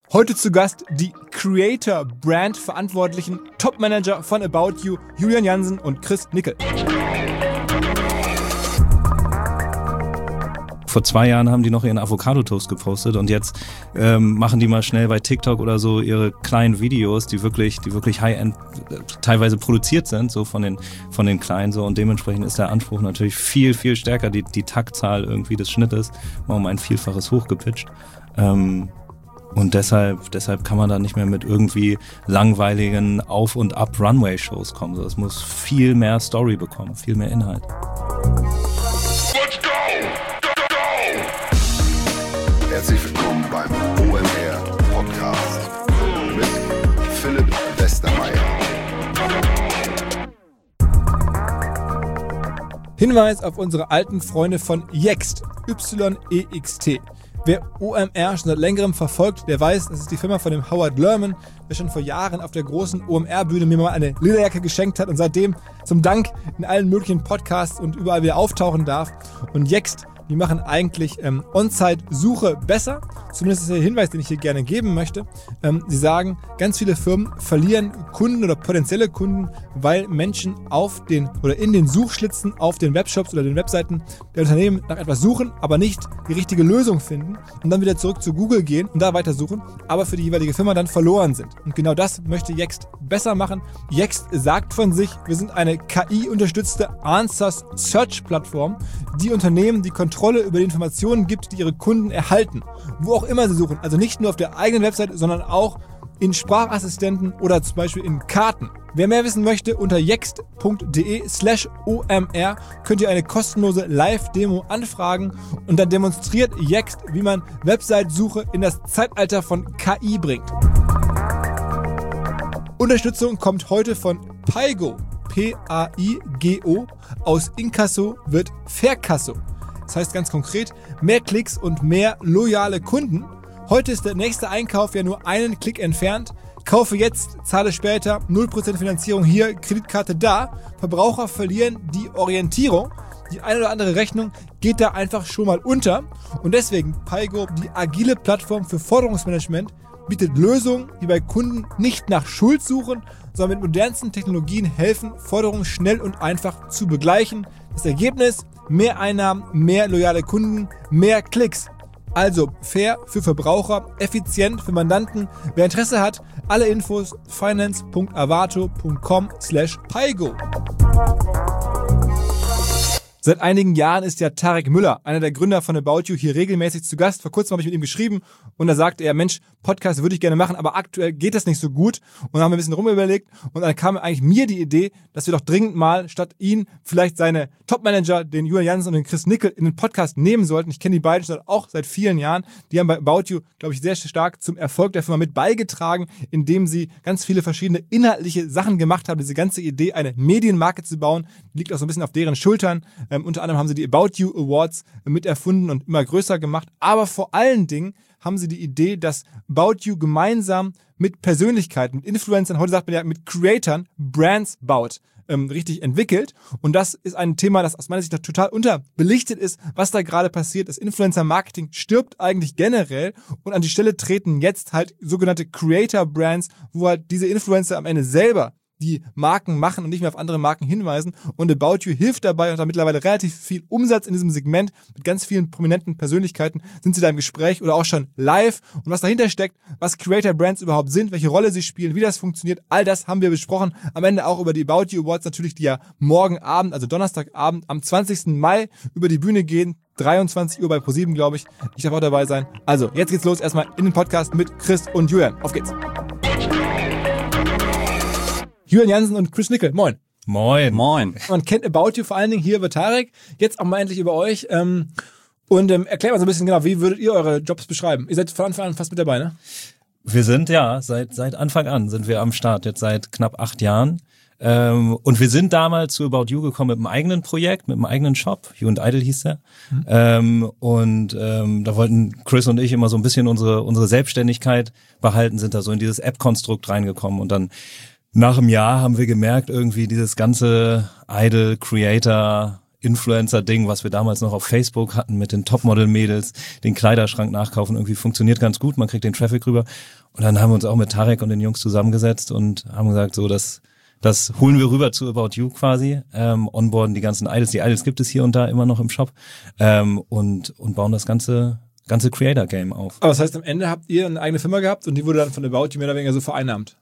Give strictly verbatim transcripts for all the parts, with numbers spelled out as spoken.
Heute zu Gast die Creator-Brand-verantwortlichen Top-Manager von About You, Julian Jansen und Chris Nickel. Vor zwei Jahren haben die noch ihren Avocado-Toast gepostet und jetzt ähm, machen die mal schnell bei TikTok oder so ihre kleinen Videos, die wirklich, die wirklich High-End äh, teilweise produziert sind, so von den von den Kleinen so, und dementsprechend ist der Anspruch natürlich viel, viel stärker, die, die Taktzahl irgendwie des Schnittes mal um ein Vielfaches hochgepitcht. Ähm, und deshalb, deshalb kann man da nicht mehr mit irgendwie langweiligen Auf- und Ab-Runway-Shows kommen. So, es muss viel mehr Story bekommen, viel mehr Inhalt. Herzlich willkommen beim O M R Podcast mit Philipp Westermeier. Hinweis auf unsere alten Freunde von Yext, Y E X T. Wer O M R schon seit längerem verfolgt, der weiß, das ist die Firma von dem Howard Lerman, der schon vor Jahren auf der großen O M R-Bühne mir mal eine Lederjacke geschenkt hat und seitdem zum Dank in allen möglichen Podcasts und überall wieder auftauchen darf. Und Yext, die machen eigentlich ähm, On-Site-Suche besser. Zumindest ist der Hinweis, den ich hier gerne geben möchte. Ähm, sie sagen, ganz viele Firmen verlieren Kunden oder potenzielle Kunden, weil Menschen auf den oder in den Suchschlitzen auf den Webshops oder den Webseiten der Unternehmen nach etwas suchen, aber nicht die richtige Lösung finden und dann wieder zurück zu Google gehen und da weitersuchen, aber für die jeweilige Firma dann verloren sind. Und genau das möchte Yext besser machen. Yext sagt von sich, wir sind eine K I-unterstützte Answers-Search-Plattform, die Unternehmen die Kontrolle über die Informationen gibt, die ihre Kunden erhalten, wo auch immer sie suchen. Also nicht nur auf der eigenen Website, sondern auch in Sprachassistenten oder zum Beispiel in Karten. Wer mehr wissen möchte, unter yext.de slash omr könnt ihr eine kostenlose Live-Demo anfragen und dann demonstriert Yext, wie man Website-Suche in das Zeitalter von K I bringt. Unterstützung kommt heute von Paigo, P A I G O, aus Inkasso wird Verkasso. Das heißt ganz konkret, mehr Klicks und mehr loyale Kunden. Heute ist der nächste Einkauf ja nur einen Klick entfernt. Kaufe jetzt, zahle später, null Prozent Finanzierung hier, Kreditkarte da. Verbraucher verlieren die Orientierung. Die eine oder andere Rechnung geht da einfach schon mal unter. Und deswegen Paigo, die agile Plattform für Forderungsmanagement, bietet Lösungen, die bei Kunden nicht nach Schuld suchen, sondern mit modernsten Technologien helfen, Forderungen schnell und einfach zu begleichen. Das Ergebnis: mehr Einnahmen, mehr loyale Kunden, mehr Klicks. Also fair für Verbraucher, effizient für Mandanten. Wer Interesse hat, alle Infos finance punkt avato punkt com slash paigo. Seit einigen Jahren ist ja Tarek Müller, einer der Gründer von About You, hier regelmäßig zu Gast. Vor kurzem habe ich mit ihm geschrieben und da sagte er, Mensch, Podcast würde ich gerne machen, aber aktuell geht das nicht so gut. Und dann haben wir ein bisschen rumüberlegt und dann kam eigentlich mir die Idee, dass wir doch dringend mal statt ihn vielleicht seine Top-Manager, den Julian Jansen und den Chris Nickel, in den Podcast nehmen sollten. Ich kenne die beiden schon auch seit vielen Jahren. Die haben bei About You, glaube ich, sehr stark zum Erfolg der Firma mit beigetragen, indem sie ganz viele verschiedene inhaltliche Sachen gemacht haben. Diese ganze Idee, eine Medienmarke zu bauen, liegt auch so ein bisschen auf deren Schultern. Ähm, unter anderem haben sie die About You Awards äh, mit erfunden und immer größer gemacht. Aber vor allen Dingen haben sie die Idee, dass About You gemeinsam mit Persönlichkeiten, mit Influencern, heute sagt man ja mit Creatoren, Brands baut, ähm, richtig entwickelt. Und das ist ein Thema, das aus meiner Sicht total unterbelichtet ist, was da gerade passiert. Das Influencer-Marketing stirbt eigentlich generell und an die Stelle treten jetzt halt sogenannte Creator-Brands, wo halt diese Influencer am Ende selber die Marken machen und nicht mehr auf andere Marken hinweisen. Und About You hilft dabei und hat mittlerweile relativ viel Umsatz in diesem Segment. Mit ganz vielen prominenten Persönlichkeiten sind sie da im Gespräch oder auch schon live. Und was dahinter steckt, was Creator Brands überhaupt sind, welche Rolle sie spielen, wie das funktioniert, all das haben wir besprochen. Am Ende auch über die About You Awards natürlich, die ja morgen Abend, also Donnerstagabend, am zwanzigsten Mai über die Bühne gehen. dreiundzwanzig Uhr bei ProSieben, glaube ich. Ich darf auch dabei sein. Also, jetzt geht's los erstmal in den Podcast mit Chris und Julian. Auf geht's. Julian Jansen und Chris Nickel, moin. Moin. Moin. Man kennt About You vor allen Dingen hier über Tarek, jetzt auch mal endlich über euch. Ähm, und ähm, erklärt mal so ein bisschen genau, wie würdet ihr eure Jobs beschreiben? Ihr seid von Anfang an fast mit dabei, ne? Wir sind ja, seit seit Anfang an sind wir am Start, jetzt seit knapp acht Jahren. Ähm, und wir sind damals zu About You gekommen mit einem eigenen Projekt, mit einem eigenen Shop. You and Idle hieß der. Mhm. Ähm, und ähm, da wollten Chris und ich immer so ein bisschen unsere unsere Selbstständigkeit behalten, sind da so in dieses App-Konstrukt reingekommen und dann nach einem Jahr haben wir gemerkt, irgendwie dieses ganze Idle, Creator, Influencer-Ding, was wir damals noch auf Facebook hatten mit den Topmodel-Mädels, den Kleiderschrank nachkaufen, irgendwie funktioniert ganz gut, man kriegt den Traffic rüber. Und dann haben wir uns auch mit Tarek und den Jungs zusammengesetzt und haben gesagt, so, das, das holen wir rüber zu About You quasi, ähm, onboarden die ganzen Idols. Die Idols gibt es hier und da immer noch im Shop, ähm, und, und bauen das ganze, ganze Creator-Game auf. Aber das heißt, am Ende habt ihr eine eigene Firma gehabt und die wurde dann von About You mehr oder weniger so vereinnahmt?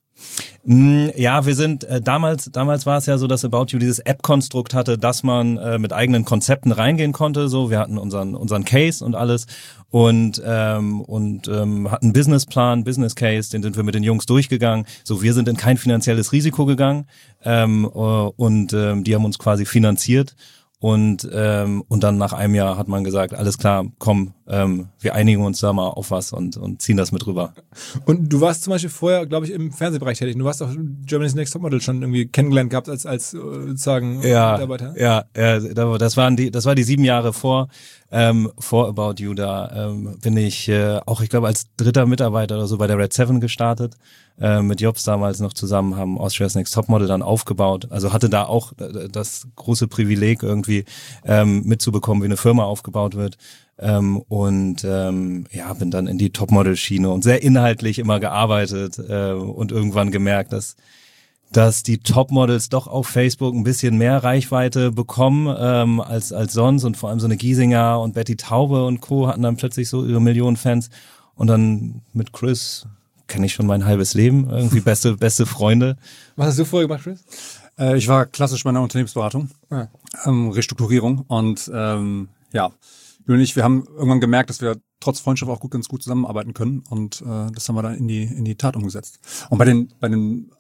Ja, wir sind äh, damals damals war es ja so, dass About You dieses App-Konstrukt hatte, dass man äh, mit eigenen Konzepten reingehen konnte. So, wir hatten unseren unseren Case und alles und ähm, und ähm, hatten einen Businessplan, Business Case, den sind wir mit den Jungs durchgegangen. So, wir sind in kein finanzielles Risiko gegangen ähm, und ähm, die haben uns quasi finanziert. Und ähm, und dann nach einem Jahr hat man gesagt, alles klar, komm, ähm, wir einigen uns da mal auf was und und ziehen das mit rüber. Und du warst zum Beispiel vorher, glaube ich, im Fernsehbereich tätig. Du hast auch Germany's Next Topmodel schon irgendwie kennengelernt gehabt als als sozusagen ja, Mitarbeiter. Ja, ja, das waren die, das war die sieben Jahre vor ähm, vor About You. Da ähm, bin ich äh, auch, ich glaube, als dritter Mitarbeiter oder so bei der Red Seven gestartet. Äh, mit Jobs damals noch zusammen, haben Austria's Next Topmodel dann aufgebaut. Also hatte da auch äh, das große Privileg irgendwie ähm, mitzubekommen, wie eine Firma aufgebaut wird. Ähm, und ähm, ja, bin dann in die Topmodel-Schiene und sehr inhaltlich immer gearbeitet äh, und irgendwann gemerkt, dass dass die Topmodels doch auf Facebook ein bisschen mehr Reichweite bekommen ähm, als als sonst und vor allem so eine Giesinger und Betty Taube und Co. hatten dann plötzlich so ihre Millionen Fans und dann mit Chris kenne ich schon mein halbes Leben, irgendwie beste beste Freunde. Was hast du vorher gemacht, Chris? Äh, ich war klassisch bei einer Unternehmensberatung, ja. ähm, Restrukturierung und ähm, ja, Julian und ich, wir haben irgendwann gemerkt, dass wir trotz Freundschaft auch gut ganz gut zusammenarbeiten können und äh, das haben wir dann in die in die Tat umgesetzt. Und bei den bei den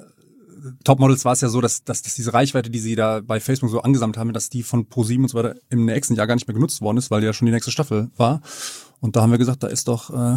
Topmodels war es ja so, dass, dass, dass diese Reichweite, die sie da bei Facebook so angesammelt haben, dass die von ProSieben und so weiter im nächsten Jahr gar nicht mehr genutzt worden ist, weil ja schon die nächste Staffel war. Und da haben wir gesagt, da ist doch, äh,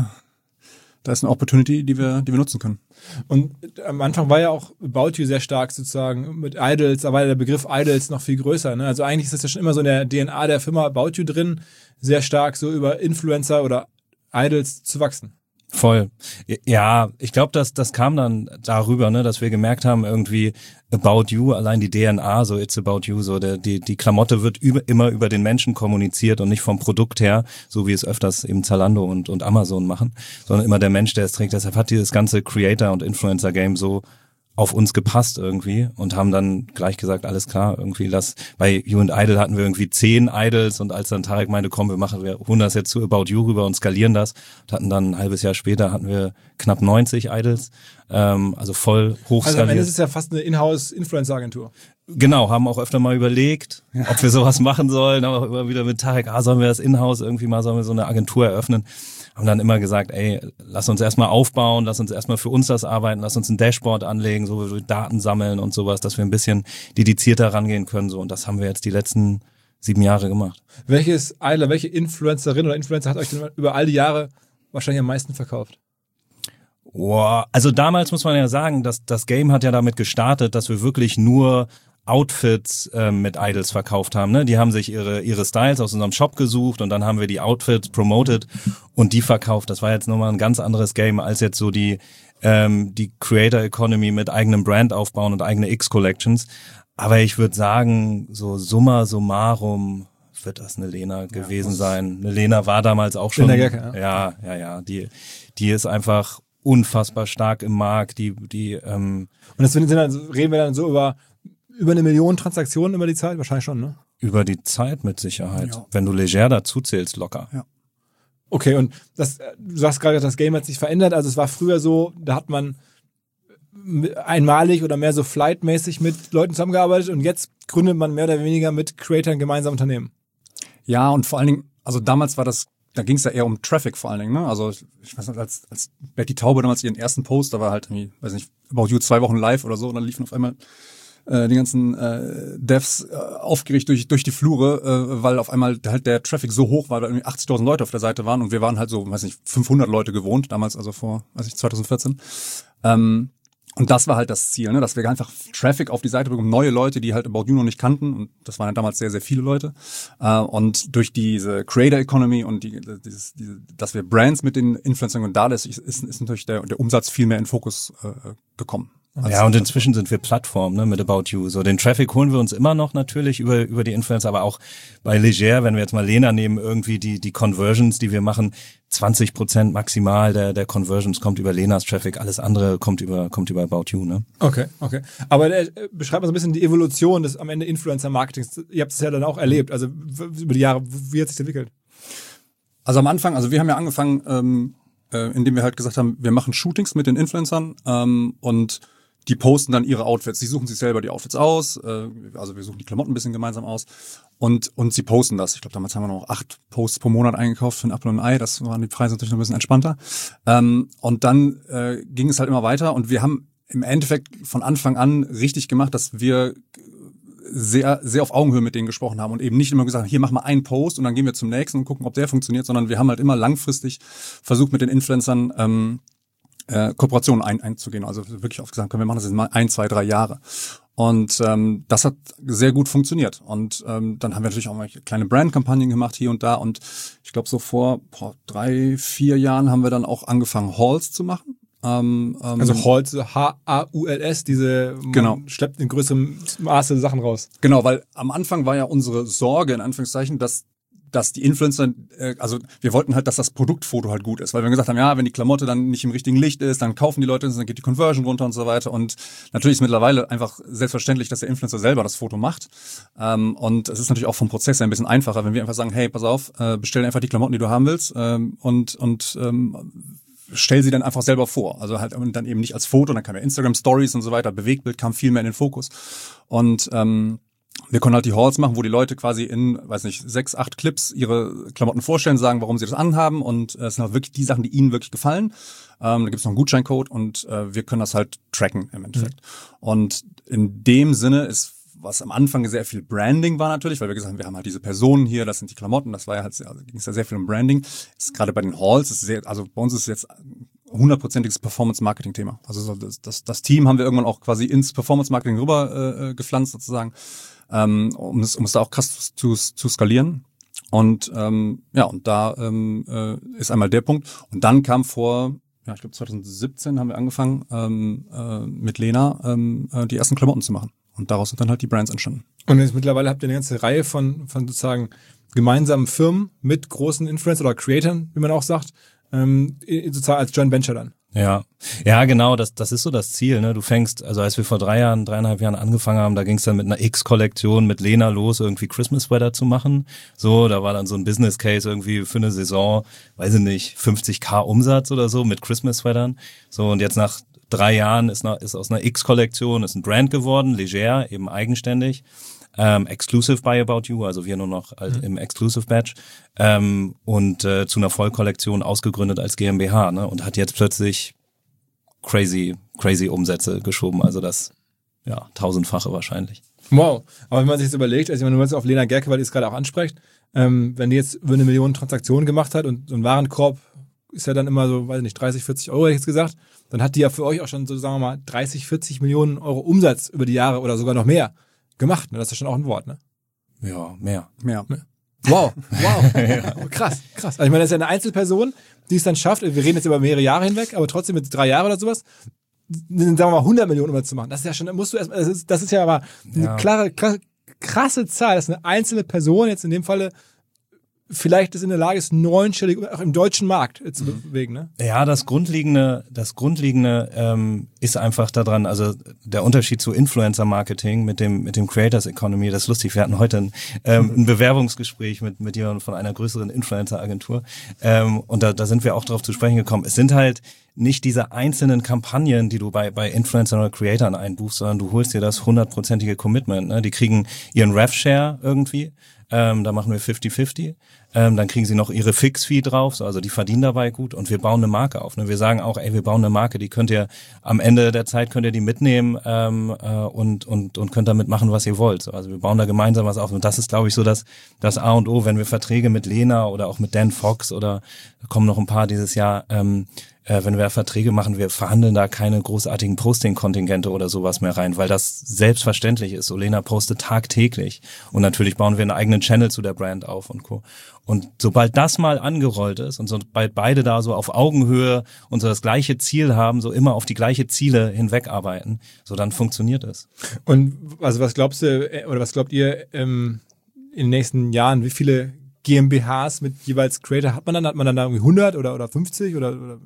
da ist eine Opportunity, die wir, die wir nutzen können. Und am Anfang war ja auch About You sehr stark sozusagen mit Idols, da war ja der Begriff Idols noch viel größer. Ne? Also eigentlich ist das ja schon immer so in der D N A der Firma About You drin, sehr stark so über Influencer oder Idols zu wachsen. Voll. Ja, ich glaube, dass das kam dann darüber, ne, dass wir gemerkt haben, irgendwie About You, allein die D N A, so It's About You, so der, die die Klamotte wird über, immer über den Menschen kommuniziert und nicht vom Produkt her, so wie es öfters eben Zalando und und Amazon machen, sondern immer der Mensch, der es trägt. Deshalb hat dieses ganze Creator- und Influencer-Game so auf uns gepasst irgendwie und haben dann gleich gesagt, alles klar, irgendwie lass, bei You and Idol hatten wir irgendwie zehn Idols und als dann Tarek meinte, komm, wir machen, wir holen das jetzt zu About You rüber und skalieren das, und hatten dann ein halbes Jahr später hatten wir knapp neunzig Idols, ähm, also voll hochskaliert. Also am Ende ist es ja fast eine Inhouse-Influencer-Agentur. Genau, haben auch öfter mal überlegt, ja, ob wir sowas machen sollen, haben auch immer wieder mit Tarek, ah, sollen wir das Inhouse irgendwie mal, sollen wir so eine Agentur eröffnen? Haben dann immer gesagt, ey, lass uns erstmal aufbauen, lass uns erstmal für uns das arbeiten, lass uns ein Dashboard anlegen, so wie wir Daten sammeln und sowas, dass wir ein bisschen dedizierter rangehen können, so. Und das haben wir jetzt die letzten sieben Jahre gemacht. Welches Idol, welche Influencerin oder Influencer hat euch denn über all die Jahre wahrscheinlich am meisten verkauft? Wow. Also damals muss man ja sagen, dass das Game hat ja damit gestartet, dass wir wirklich nur Outfits äh, mit Idols verkauft haben, ne? Die haben sich ihre ihre Styles aus unserem Shop gesucht und dann haben wir die Outfits promoted und die verkauft. Das war jetzt nochmal ein ganz anderes Game als jetzt so die ähm, die Creator Economy mit eigenem Brand aufbauen und eigene X-Collections. Aber ich würde sagen, so summa summarum wird das eine Lena ja, gewesen sein. Eine Lena war damals auch schon. Gerke, ja. ja, ja, ja. Die die ist einfach unfassbar stark im Markt. Die die ähm, und deswegen sind dann, reden wir dann so über Über eine Million Transaktionen über die Zeit? Wahrscheinlich schon, ne? Über die Zeit mit Sicherheit. Ja. Wenn du leger dazu zählst, locker. Ja. Okay, und das, du sagst gerade, das Game hat sich verändert. Also es war früher so, da hat man einmalig oder mehr so flightmäßig mit Leuten zusammengearbeitet und jetzt gründet man mehr oder weniger mit Creators gemeinsam Unternehmen. Ja, und vor allen Dingen, also damals war das, da ging es ja eher um Traffic vor allen Dingen, ne? Also ich weiß nicht, als, als Betty Taube damals ihren ersten Post, da war halt irgendwie, weiß nicht, About You zwei Wochen live oder so und dann liefen auf einmal die ganzen äh, Devs äh, aufgeregt durch durch die Flure, äh, weil auf einmal halt der Traffic so hoch war, weil irgendwie achtzigtausend Leute auf der Seite waren und wir waren halt so, weiß nicht, fünfhundert Leute gewohnt, damals also vor, weiß ich, zwanzig vierzehn. Ähm, und das war halt das Ziel, ne, dass wir einfach Traffic auf die Seite bekommen, neue Leute, die halt About You noch nicht kannten und das waren ja damals sehr, sehr viele Leute. Äh, und durch diese Creator Economy und die, dieses, diese, dass wir Brands mit den Influencern und da ist, ist, ist natürlich der, der Umsatz viel mehr in Fokus äh, gekommen. Ja, und inzwischen sind wir Plattform, ne, mit About You. So, den Traffic holen wir uns immer noch natürlich über, über die Influencer, aber auch bei Leger, wenn wir jetzt mal Lena nehmen, irgendwie die, die Conversions, die wir machen, zwanzig Prozent maximal der, der Conversions kommt über Lenas Traffic, alles andere kommt über, kommt über About You, ne? Okay, okay. Aber äh, beschreibt mal so ein bisschen die Evolution des am Ende Influencer-Marketings. Ihr habt es ja dann auch erlebt, also w- über die Jahre, wie hat sich das entwickelt? Also am Anfang, also wir haben ja angefangen, ähm, äh, indem wir halt gesagt haben, wir machen Shootings mit den Influencern ähm, und die posten dann ihre Outfits. Die suchen sich selber die Outfits aus. Äh, also wir suchen die Klamotten ein bisschen gemeinsam aus. Und und sie posten das. Ich glaube, damals haben wir noch acht Posts pro Monat eingekauft für ein Apfel und ein Ei. Das waren die Preise natürlich noch ein bisschen entspannter. Ähm, und dann äh, ging es halt immer weiter. Und wir haben im Endeffekt von Anfang an richtig gemacht, dass wir sehr sehr auf Augenhöhe mit denen gesprochen haben und eben nicht immer gesagt, hier mach mal einen Post und dann gehen wir zum nächsten und gucken, ob der funktioniert, sondern wir haben halt immer langfristig versucht, mit den Influencern ähm, äh, Kooperationen ein, einzugehen. Also wirklich oft gesagt, komm, wir machen das jetzt mal ein, zwei, drei Jahre. Und ähm, das hat sehr gut funktioniert. Und ähm, dann haben wir natürlich auch mal kleine Brandkampagnen gemacht hier und da. Und ich glaube, so vor boah, drei, vier Jahren haben wir dann auch angefangen, Hauls zu machen. Ähm, ähm, Also Hauls, H A U L S, diese, man Genau. schleppt in größerem Maße Sachen raus. Genau, weil am Anfang war ja unsere Sorge, in Anführungszeichen, dass dass die Influencer, äh, also wir wollten halt, dass das Produktfoto halt gut ist, weil wir gesagt haben, ja, wenn die Klamotte dann nicht im richtigen Licht ist, dann kaufen die Leute es, dann geht die Conversion runter und so weiter. Und natürlich ist mittlerweile einfach selbstverständlich, dass der Influencer selber das Foto macht. Ähm, und es ist natürlich auch vom Prozess her ein bisschen einfacher, wenn wir einfach sagen, hey, pass auf, äh, bestell einfach die Klamotten, die du haben willst, ähm, und und ähm, stell sie dann einfach selber vor. Also halt und dann eben nicht als Foto, dann kam ja Instagram Stories und so weiter, Bewegtbild kam viel mehr in den Fokus. Und ähm, wir können halt die Hauls machen, wo die Leute quasi in, weiß nicht, sechs, acht Clips ihre Klamotten vorstellen, sagen, warum sie das anhaben und äh, es sind halt wirklich die Sachen, die ihnen wirklich gefallen. Ähm, da gibt es noch einen Gutscheincode und äh, wir können das halt tracken im Endeffekt. Mhm. Und in dem Sinne ist, was am Anfang sehr viel Branding war natürlich, weil wir gesagt haben, wir haben halt diese Personen hier, das sind die Klamotten, das war ja halt, also ging es ja sehr viel um Branding. Ist gerade bei den Hauls, ist sehr, also bei uns ist es jetzt hundertprozentiges Performance-Marketing-Thema. Also das, das, das Team haben wir irgendwann auch quasi ins Performance-Marketing rüber äh, gepflanzt sozusagen. Ähm, um es um es da auch krass zu, zu skalieren. Und ähm, ja, und da ähm, äh, ist einmal der Punkt. Und dann kam vor, ja, ich glaube zwanzig siebzehn haben wir angefangen, ähm, äh, mit Lena ähm, äh, die ersten Klamotten zu machen. Und daraus sind dann halt die Brands entstanden. Und jetzt mittlerweile habt ihr eine ganze Reihe von von sozusagen gemeinsamen Firmen mit großen Influencern oder Creatoren, wie man auch sagt, ähm, sozusagen als Joint Venture dann. Ja, ja, genau, das, das ist so das Ziel, ne? Du fängst, also als wir vor drei Jahren, dreieinhalb Jahren angefangen haben, da ging es dann mit einer X-Kollektion mit Lena los, irgendwie Christmas Sweater zu machen. So, da war dann so ein Business Case irgendwie für eine Saison, weiß ich nicht, fünfzigtausend Umsatz oder so mit Christmas Sweatern. So, und jetzt nach drei Jahren ist, nach, ist aus einer X-Kollektion ist ein Brand geworden, Leger, eben eigenständig. Ähm, exclusive by About You, also wir nur noch als, mhm. im Exclusive Batch, ähm, und äh, zu einer Vollkollektion ausgegründet als GmbH, ne, und hat jetzt plötzlich crazy, crazy Umsätze geschoben, also das, ja, tausendfache wahrscheinlich. Wow, aber wenn man sich jetzt überlegt, also wenn man jetzt auf Lena Gerke, weil die es gerade auch anspricht, ähm, wenn die jetzt über eine Million Transaktionen gemacht hat und so ein Warenkorb ist ja dann immer so, weiß ich nicht, dreißig, vierzig Euro, hätte ich jetzt gesagt, dann hat die ja für euch auch schon so, sagen wir mal, dreißig, vierzig Millionen Euro Umsatz über die Jahre oder sogar noch mehr gemacht, ne? Das ist ja schon auch ein Wort, ne? Ja, mehr. Mehr. Wow, wow. Ja. Krass, krass. Also ich meine, das ist ja eine Einzelperson, die es dann schafft, wir reden jetzt über mehrere Jahre hinweg, aber trotzdem mit drei Jahren oder sowas, sagen wir mal hundert Millionen Umsatz zu machen. Das ist ja schon, musst du erstmal, das ist, das ist ja aber eine Ja. klare, klare, krasse Zahl, dass eine einzelne Person jetzt in dem Falle vielleicht ist in der Lage ist, neunstellig auch im deutschen Markt zu Mhm. bewegen, ne? Ja, das Grundlegende, das Grundlegende ähm, ist einfach daran, also der Unterschied zu Influencer-Marketing mit dem mit dem Creators Economy, das ist lustig, wir hatten heute ein, ähm, ein Bewerbungsgespräch mit mit jemandem von einer größeren Influencer-Agentur ähm, und da, da sind wir auch drauf zu sprechen gekommen. Es sind halt nicht diese einzelnen Kampagnen, die du bei bei Influencern oder Creatoren einbuchst, sondern du holst dir das hundertprozentige Commitment. Ne? Die kriegen ihren Rev-Share irgendwie, ähm, da machen wir fifty fifty. Ähm, dann kriegen sie noch ihre Fix-Fee drauf, so, also die verdienen dabei gut und wir bauen eine Marke auf. Ne? Wir sagen auch, ey, wir bauen eine Marke, die könnt ihr am Ende der Zeit könnt ihr die mitnehmen ähm, äh, und und und könnt damit machen, was ihr wollt. So, also wir bauen da gemeinsam was auf und das ist, glaube ich, so das das A und O, wenn wir Verträge mit Lena oder auch mit Dan Fox oder da kommen noch ein paar dieses Jahr ähm, äh, wenn wir Verträge machen, wir verhandeln da keine großartigen Posting-Kontingente oder sowas mehr rein, weil das selbstverständlich ist. Olena postet tagtäglich und natürlich bauen wir einen eigenen Channel zu der Brand auf und Co. Und sobald das mal angerollt ist und sobald beide da so auf Augenhöhe und so das gleiche Ziel haben, so immer auf die gleiche Ziele hinwegarbeiten, so dann funktioniert es. Und also was glaubst du, oder was glaubt ihr ähm, in den nächsten Jahren, wie viele GmbHs mit jeweils Creator hat man dann? Hat man dann da irgendwie hundert oder, oder fünfzig oder, oder?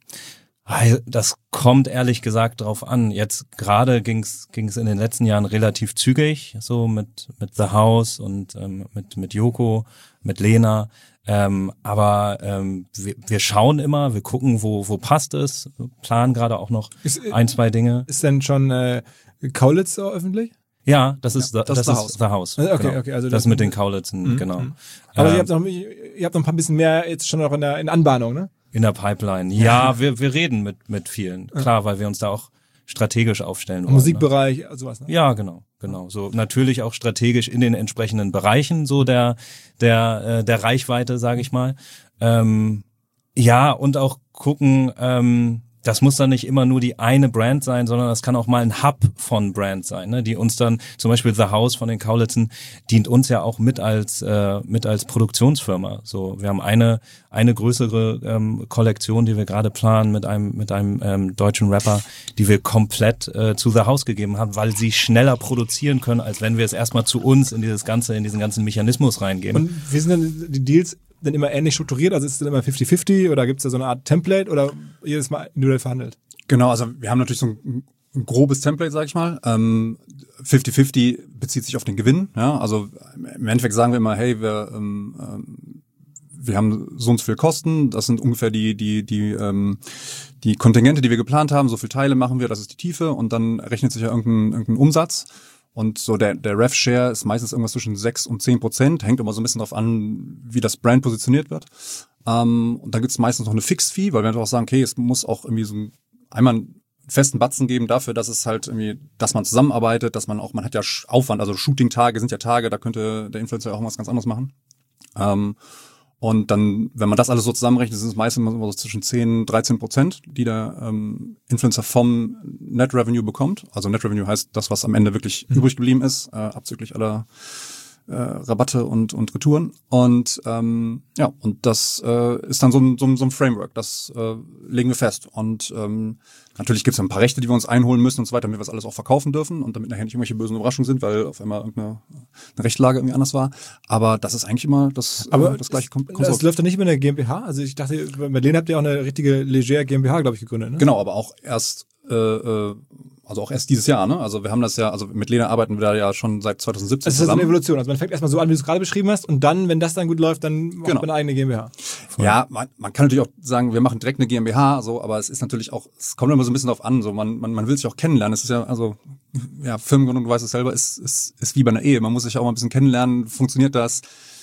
Das kommt ehrlich gesagt drauf an. Jetzt gerade ging's ging's in den letzten Jahren relativ zügig, so mit mit The House und ähm, mit mit Joko, mit Lena. Ähm, aber ähm, wir, wir schauen immer, wir gucken, wo wo passt es, planen gerade auch noch ist, ein zwei Dinge. Ist denn schon äh, Kaulitz so öffentlich? Ja, das ist, ja, das, das das ist The House. Okay, genau. okay, also das, das mit den Kaulitzen, mhm, genau. Aber ähm, ihr habt noch, ihr habt noch ein paar bisschen mehr jetzt schon noch in der in Anbahnung, ne? In der Pipeline. Ja, ja. wir wir reden mit mit vielen. Klar, weil wir uns da auch strategisch aufstellen wollen. Musikbereich, ne? Sowas, ne? Ja, genau, genau. So natürlich auch strategisch in den entsprechenden Bereichen so der der äh, der Reichweite, sage ich mal. Ähm, ja, und auch gucken, ähm, das muss dann nicht immer nur die eine Brand sein, sondern das kann auch mal ein Hub von Brand sein, ne? Die uns dann, zum Beispiel The House von den Kaulitzen, dient uns ja auch mit als äh, mit als Produktionsfirma. So, wir haben eine eine größere ähm, Kollektion, die wir gerade planen mit einem mit einem ähm, deutschen Rapper, die wir komplett äh, zu The House gegeben haben, weil sie schneller produzieren können, als wenn wir es erstmal zu uns in dieses ganze in diesen ganzen Mechanismus reingeben. Und wie sind denn die Deals denn immer ähnlich strukturiert? Also ist es dann immer fifty fifty oder gibt es da so eine Art Template oder jedes Mal individuell verhandelt? Genau, also wir haben natürlich so ein, ein grobes Template, sag ich mal. Ähm, fifty fifty bezieht sich auf den Gewinn. Ja, also im Endeffekt sagen wir immer, hey, wir ähm, ähm, wir haben so und so viel Kosten. Das sind ungefähr die die die ähm, die Kontingente, die wir geplant haben. So viele Teile machen wir, das ist die Tiefe und dann rechnet sich ja irgendein, irgendein Umsatz. Und so der, der Rev-Share ist meistens irgendwas zwischen sechs und zehn Prozent. Hängt immer so ein bisschen drauf an, wie das Brand positioniert wird. Ähm, und dann gibt's meistens noch eine Fixed-Fee, weil wir einfach sagen, okay, es muss auch irgendwie so ein, einmal einen festen Batzen geben dafür, dass es halt irgendwie, dass man zusammenarbeitet, dass man auch, man hat ja Aufwand, also Shooting-Tage sind ja Tage, da könnte der Influencer auch was ganz anderes machen. Ähm, Und dann, wenn man das alles so zusammenrechnet, sind es meistens immer so zwischen zehn, dreizehn Prozent, die der ähm, Influencer vom Net Revenue bekommt. Also Net Revenue heißt das, was am Ende wirklich mhm. übrig geblieben ist, äh, abzüglich aller äh, Rabatte und und Retouren. Und ähm, ja, und das äh, ist dann so ein, so ein, so ein Framework, das äh, legen wir fest. Und ähm, natürlich gibt es ein paar Rechte, die wir uns einholen müssen und so weiter, damit wir das alles auch verkaufen dürfen und damit nachher nicht irgendwelche bösen Überraschungen sind, weil auf einmal irgendeine eine Rechtslage irgendwie anders war. Aber das ist eigentlich immer das, Aber äh, das gleiche Konzept. Das läuft doch nicht über eine GmbH? Also ich dachte, bei Lena habt ihr auch eine richtige Leger GmbH, glaube ich, gegründet, ne? Genau, aber auch erst äh, äh, also auch erst dieses Jahr, ne? Also wir haben das ja, also mit Lena arbeiten wir da ja schon seit zwanzig siebzehn also zusammen. Das ist eine Evolution. Also man fängt erstmal so an, wie du es gerade beschrieben hast, und dann, wenn das dann gut läuft, dann macht genau. man eine eigene GmbH. Voll. Ja, man, man kann natürlich auch sagen, wir machen direkt eine GmbH, so, aber es ist natürlich auch, es kommt immer so ein bisschen drauf an, so man, man, man will sich auch kennenlernen. Es ist ja, also ja, Firmengründung, du weißt es selber, ist, ist, ist wie bei einer Ehe. Man muss sich auch mal ein bisschen kennenlernen. Funktioniert das?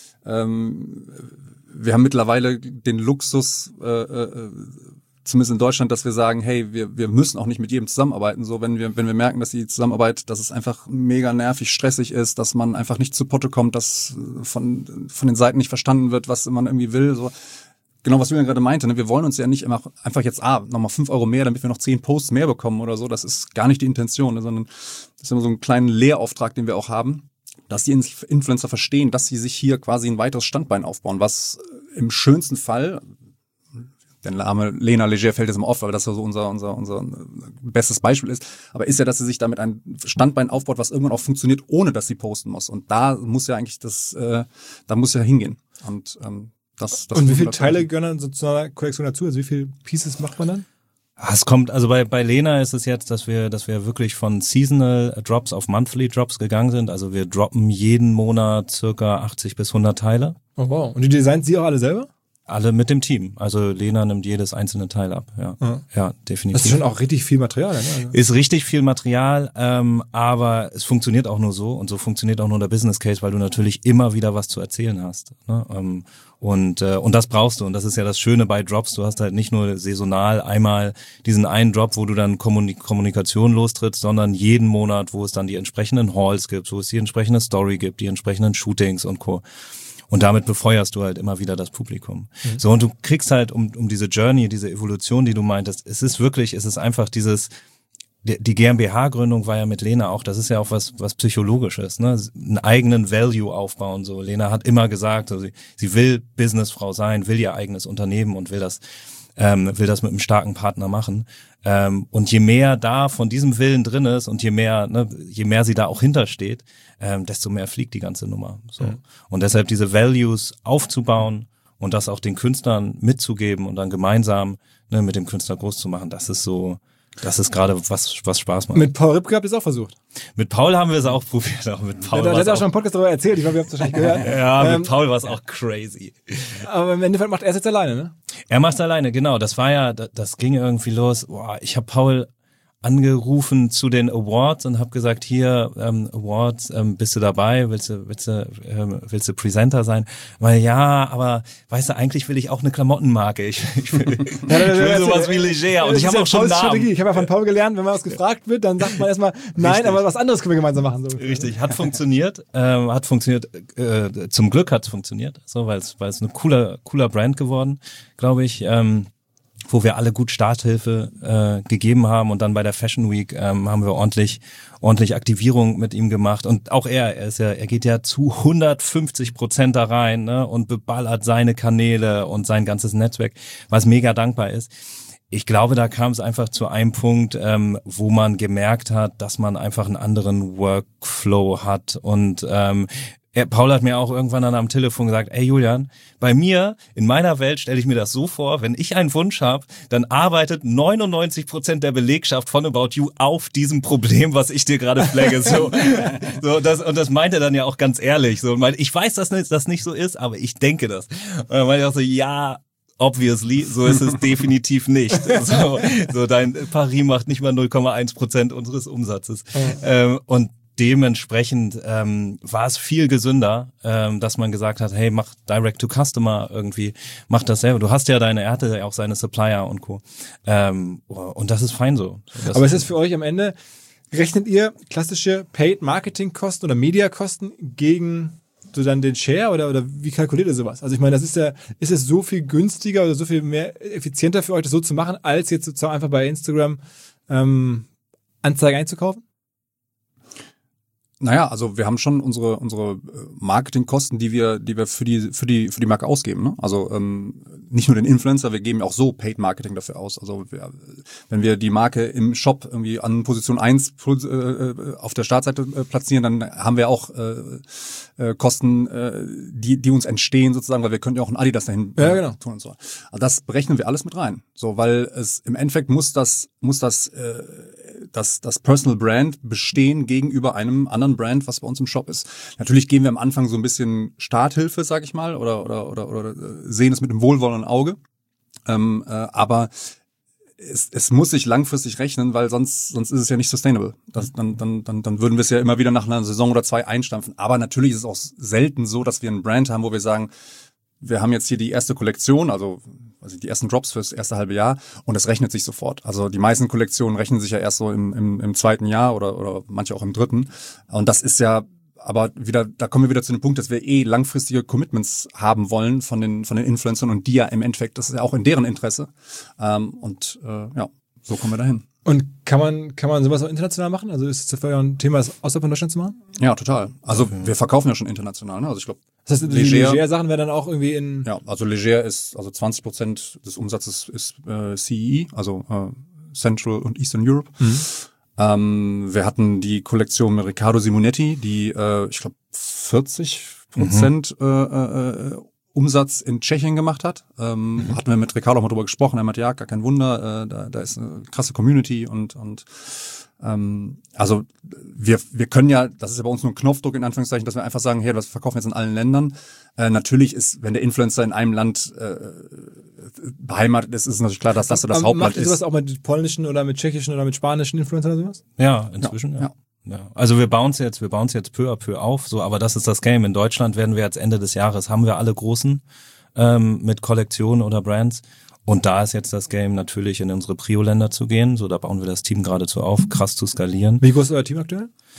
Ähm, wir haben mittlerweile den Luxus, äh, äh, zumindest in Deutschland, dass wir sagen, hey, wir wir müssen auch nicht mit jedem zusammenarbeiten. So, wenn wir wenn wir merken, dass die Zusammenarbeit, dass es einfach mega nervig, stressig ist, dass man einfach nicht zu Potte kommt, dass von von den Seiten nicht verstanden wird, was man irgendwie will. So genau, was Julian gerade meinte. Ne? Wir wollen uns ja nicht immer einfach jetzt ah nochmal fünf Euro mehr, damit wir noch zehn Posts mehr bekommen oder so. Das ist gar nicht die Intention, ne? Sondern das ist immer so ein kleinen Lehrauftrag, den wir auch haben, dass die Influencer verstehen, dass sie sich hier quasi ein weiteres Standbein aufbauen, was im schönsten Fall, der Name Lena Leger fällt jetzt immer auf, weil das ja so unser, unser, unser bestes Beispiel ist. Aber ist ja, dass sie sich damit ein Standbein aufbaut, was irgendwann auch funktioniert, ohne dass sie posten muss. Und da muss ja eigentlich das, äh, da muss ja hingehen. Und, ähm, das, das Und wie viele Teile gehören dann so zu einer Kollektion dazu? Also wie viele Pieces macht man dann? Es kommt, also bei, bei Lena ist es jetzt, dass wir, dass wir wirklich von Seasonal Drops auf Monthly Drops gegangen sind. Also wir droppen jeden Monat circa achtzig bis hundert Teile. Oh wow. Und die designt sie auch alle selber? Alle mit dem Team. Also Lena nimmt jedes einzelne Teil ab. Ja, ja, ja definitiv. Das ist schon auch richtig viel Material. Ne? Also ist richtig viel Material, ähm, aber es funktioniert auch nur so und so funktioniert auch nur der Business Case, weil du natürlich immer wieder was zu erzählen hast. Ne? Ähm, und äh, und das brauchst du und das ist ja das Schöne bei Drops. Du hast halt nicht nur saisonal einmal diesen einen Drop, wo du dann Kommunik- Kommunikation lostrittst, sondern jeden Monat, wo es dann die entsprechenden Halls gibt, wo es die entsprechende Story gibt, die entsprechenden Shootings und Co. Und damit befeuerst du halt immer wieder das Publikum. Mhm. So, und du kriegst halt um, um diese Journey, diese Evolution, die du meintest, es ist wirklich, es ist einfach dieses, die, die GmbH-Gründung war ja mit Lena auch, das ist ja auch was, was Psychologisches, ne? Einen eigenen Value aufbauen, so. Lena hat immer gesagt, so, sie, sie will Businessfrau sein, will ihr eigenes Unternehmen und will das, ähm, will das mit einem starken Partner machen. Ähm, und je mehr da von diesem Willen drin ist und je mehr, ne, je mehr sie da auch hintersteht, ähm, desto mehr fliegt die ganze Nummer. So. Mhm. Und deshalb diese Values aufzubauen und das auch den Künstlern mitzugeben und dann gemeinsam, ne, mit dem Künstler groß zu machen, das ist so, das ist gerade was, was Spaß macht. Mit Paul Ripke habt ihr es auch versucht? Mit Paul haben wir es auch probiert. Auch mit Paul ja, der hat auch schon einen Podcast darüber erzählt, ich glaube, ihr habt es wahrscheinlich gehört. Ja, ähm, mit Paul war es auch crazy. Aber im Endeffekt macht er es jetzt alleine, ne? Er macht es alleine, genau. Das war ja, das, das ging irgendwie los. Boah, ich habe Paul angerufen zu den Awards und habe gesagt, hier ähm, Awards, ähm, bist du dabei? Willst du, willst du, ähm, willst du Presenter sein? Weil ja, aber weißt du, eigentlich will ich auch eine Klamottenmarke. Ich, ich will, ja, ich will sowas wie Leger und ich habe auch schon Namen. Strategie. Ich habe ja von Paul gelernt, wenn man was gefragt wird, dann sagt man erstmal nein, Richtig. Aber was anderes können wir gemeinsam machen. So. Richtig, hat funktioniert, ähm, hat funktioniert. Äh, zum Glück hat es funktioniert, so, weil es, weil es eine cooler, cooler Brand geworden, glaube ich. Ähm, wo wir alle gut Starthilfe äh, gegeben haben und dann bei der Fashion Week ähm, haben wir ordentlich ordentlich Aktivierung mit ihm gemacht und auch er, er ist ja, er geht ja zu hundertfünfzig Prozent da rein, ne, und beballert seine Kanäle und sein ganzes Netzwerk, was mega dankbar ist. Ich glaube, da kam es einfach zu einem Punkt, ähm, wo man gemerkt hat, dass man einfach einen anderen Workflow hat und ähm, Er, Paul hat mir auch irgendwann dann am Telefon gesagt, ey Julian, bei mir, in meiner Welt stelle ich mir das so vor, wenn ich einen Wunsch habe, dann arbeitet neunundneunzig Prozent der Belegschaft von About You auf diesem Problem, was ich dir gerade flagge. So, so das, und das meint er dann ja auch ganz ehrlich. So, meint, ich weiß, dass das nicht so ist, aber ich denke das. Und dann meinte ich auch so, ja, obviously, so ist es definitiv nicht. So, so dein Paris macht nicht mal null Komma eins Prozent unseres Umsatzes. Ähm, und dementsprechend ähm, war es viel gesünder, ähm, dass man gesagt hat, hey, mach Direct-to-Customer irgendwie, mach das selber. Du hast ja deine, er hatte ja auch seine Supplier und Co. Ähm, und das ist fein so. Das Aber ist es für euch am Ende, rechnet ihr klassische Paid-Marketing-Kosten oder Media-Kosten gegen so dann den Share oder, oder wie kalkuliert ihr sowas? Also ich meine, das ist ja, ist es so viel günstiger oder so viel mehr effizienter für euch, das so zu machen, als jetzt sozusagen einfach bei Instagram ähm, Anzeigen einzukaufen? Naja, also wir haben schon unsere unsere Marketingkosten, die wir die wir für die für die für die Marke ausgeben. Ne? Also ähm, nicht nur den Influencer, wir geben auch so Paid Marketing dafür aus. Also wir, wenn wir die Marke im Shop irgendwie an Position eins äh, auf der Startseite äh, platzieren, dann haben wir auch äh, äh, Kosten, äh, die die uns entstehen sozusagen, weil wir können ja auch ein Adidas dahin äh, ja, genau. tun und so. Also das berechnen wir alles mit rein. So, weil es im Endeffekt muss das muss das äh, das, das Personal Brand bestehen gegenüber einem anderen Brand, was bei uns im Shop ist. Natürlich geben wir am Anfang so ein bisschen Starthilfe, sag ich mal, oder, oder, oder, oder sehen es mit einem wohlwollenden Auge. Ähm, äh, aber es, es muss sich langfristig rechnen, weil sonst, sonst ist es ja nicht sustainable. Das, dann, dann, dann, dann würden wir es ja immer wieder nach einer Saison oder zwei einstampfen. Aber natürlich ist es auch selten so, dass wir einen Brand haben, wo wir sagen, wir haben jetzt hier die erste Kollektion, also also die ersten Drops fürs erste halbe Jahr und es rechnet sich sofort. Also die meisten Kollektionen rechnen sich ja erst so im, im, im zweiten Jahr oder, oder manche auch im dritten. Und das ist ja aber wieder, da kommen wir wieder zu dem Punkt, dass wir eh langfristige Commitments haben wollen von den von den Influencern und die ja im Endeffekt, das ist ja auch in deren Interesse. Ähm, und äh, ja, so kommen wir dahin. Und kann man kann man sowas auch international machen? Also ist es für euch ein Thema, das außerhalb von Deutschland zu machen? Ja, total. Also okay. Wir verkaufen ja schon international. Ne? Also ich glaube, das heißt, die Leger-Sachen werden dann auch irgendwie in... Ja, also Leger ist, also zwanzig Prozent des Umsatzes ist äh, C E E, also äh, Central und Eastern Europe. Mhm. Ähm, wir hatten die Kollektion mit Riccardo Simonetti, die, äh, ich glaube, vierzig Prozent mhm. äh, äh, Umsatz in Tschechien gemacht hat. Ähm, mhm. Hatten wir mit Riccardo auch mal drüber gesprochen. Er meinte, ja, gar kein Wunder, äh, da, da ist eine krasse Community und und ähm, also wir wir können ja, das ist ja bei uns nur ein Knopfdruck in Anführungszeichen, dass wir einfach sagen, hey, das verkaufen wir jetzt in allen Ländern. Äh, natürlich ist, wenn der Influencer in einem Land äh, beheimatet ist, ist es natürlich klar, dass das so das Aber Hauptland macht ihr ist. sowas auch mit polnischen oder mit tschechischen oder mit spanischen Influencern oder sowas? Ja, inzwischen, ja. ja. Ja, also wir bauen es jetzt, wir bauen es jetzt peu à peu auf, so, aber das ist das Game. In Deutschland werden wir jetzt Ende des Jahres, haben wir alle großen ähm, mit Kollektionen oder Brands. Und da ist jetzt das Game natürlich in unsere Prio-Länder zu gehen. So, da bauen wir das Team geradezu auf, krass zu skalieren. Wie groß ist euer Team aktuell?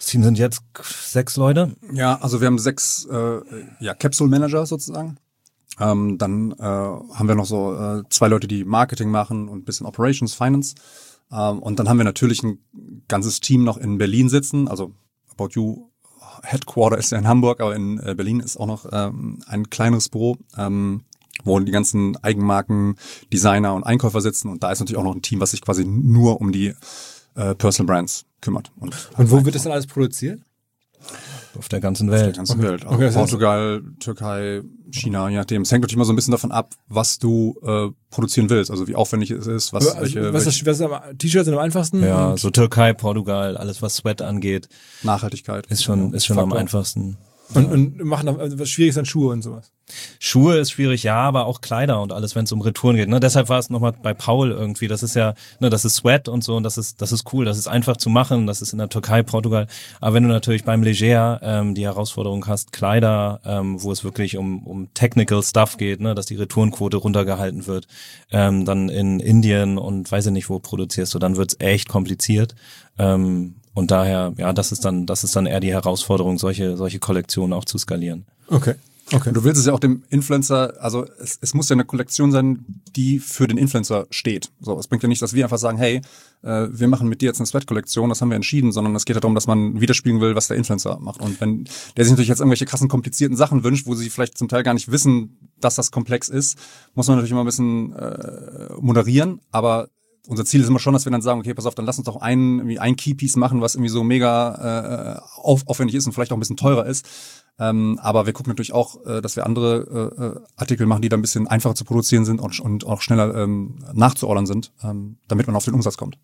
Das Team sind jetzt sechs Leute. Ja, also wir haben sechs äh, ja, Capsule Manager sozusagen. Ähm, dann äh, haben wir noch so äh, zwei Leute, die Marketing machen und ein bisschen Operations, Finance. Ähm, und dann haben wir natürlich ein ganzes Team noch in Berlin sitzen. Also About You Headquarter ist ja in Hamburg, aber in äh, Berlin ist auch noch ähm, ein kleineres Büro, ähm, wo die ganzen Eigenmarken, Designer und Einkäufer sitzen. Und da ist natürlich auch noch ein Team, was sich quasi nur um die äh, Personal Brands kümmert. Und, und wo wird das dann alles produziert? Auf der ganzen Welt. Auf der ganzen okay. Welt. Also okay, das Portugal, Türkei, China, je nachdem. Es hängt natürlich immer so ein bisschen davon ab, was du äh, produzieren willst. Also wie aufwendig es ist, was, also, welche, was, welche ist, was ist am T-Shirts sind am einfachsten? Ja, und so Türkei, Portugal, alles was Sweat angeht, Nachhaltigkeit. ist schon, ist schon am Faktor. einfachsten. Und, und machen auch, also was Schwieriges an Schuhe und sowas. Schuhe ist schwierig, ja, aber auch Kleider und alles, wenn es um Retouren geht. Ne? Deshalb war es nochmal bei Paul irgendwie, das ist ja, ne, das ist Sweat und so und das ist, das ist cool, das ist einfach zu machen, das ist in der Türkei, Portugal. Aber wenn du natürlich beim Leger ähm, die Herausforderung hast, Kleider, ähm, wo es wirklich um, um Technical Stuff geht, ne, dass die Retourenquote runtergehalten wird, ähm, dann in Indien und weiß ich nicht wo produzierst du, dann wird's echt kompliziert. Ähm, Und daher, ja, das ist dann, das ist dann eher die Herausforderung, solche, solche Kollektionen auch zu skalieren. Okay. Okay. Du willst es ja auch dem Influencer, also es, es muss ja eine Kollektion sein, die für den Influencer steht. So, es bringt ja nicht, dass wir einfach sagen, hey, äh, wir machen mit dir jetzt eine Sweat-Kollektion, das haben wir entschieden, sondern es geht ja darum, dass man widerspiegeln will, was der Influencer macht. Und wenn der sich natürlich jetzt irgendwelche krassen, komplizierten Sachen wünscht, wo sie vielleicht zum Teil gar nicht wissen, dass das komplex ist, muss man natürlich immer ein bisschen äh, moderieren, aber unser Ziel ist immer schon, dass wir dann sagen, okay, pass auf, dann lass uns doch ein, irgendwie ein Keypiece machen, was irgendwie so mega äh, auf, aufwendig ist und vielleicht auch ein bisschen teurer ist. Ähm, aber wir gucken natürlich auch, äh, dass wir andere äh, Artikel machen, die da ein bisschen einfacher zu produzieren sind und, und auch schneller ähm, nachzuordern sind, ähm, damit man auf den Umsatz kommt.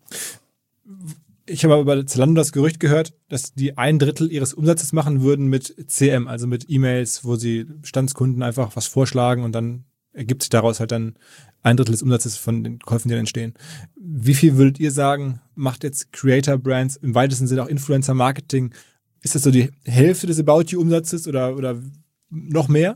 Ich habe aber bei Zalando das Gerücht gehört, dass die ein Drittel ihres Umsatzes machen würden mit C M, also mit E-Mails, wo sie Bestandskunden einfach was vorschlagen und dann ergibt sich daraus halt dann ein Drittel des Umsatzes von den Käufen, die dann entstehen. Wie viel würdet ihr sagen, macht jetzt Creator Brands, im weitesten Sinne auch Influencer Marketing? Ist das so die Hälfte des About You Umsatzes oder, oder noch mehr?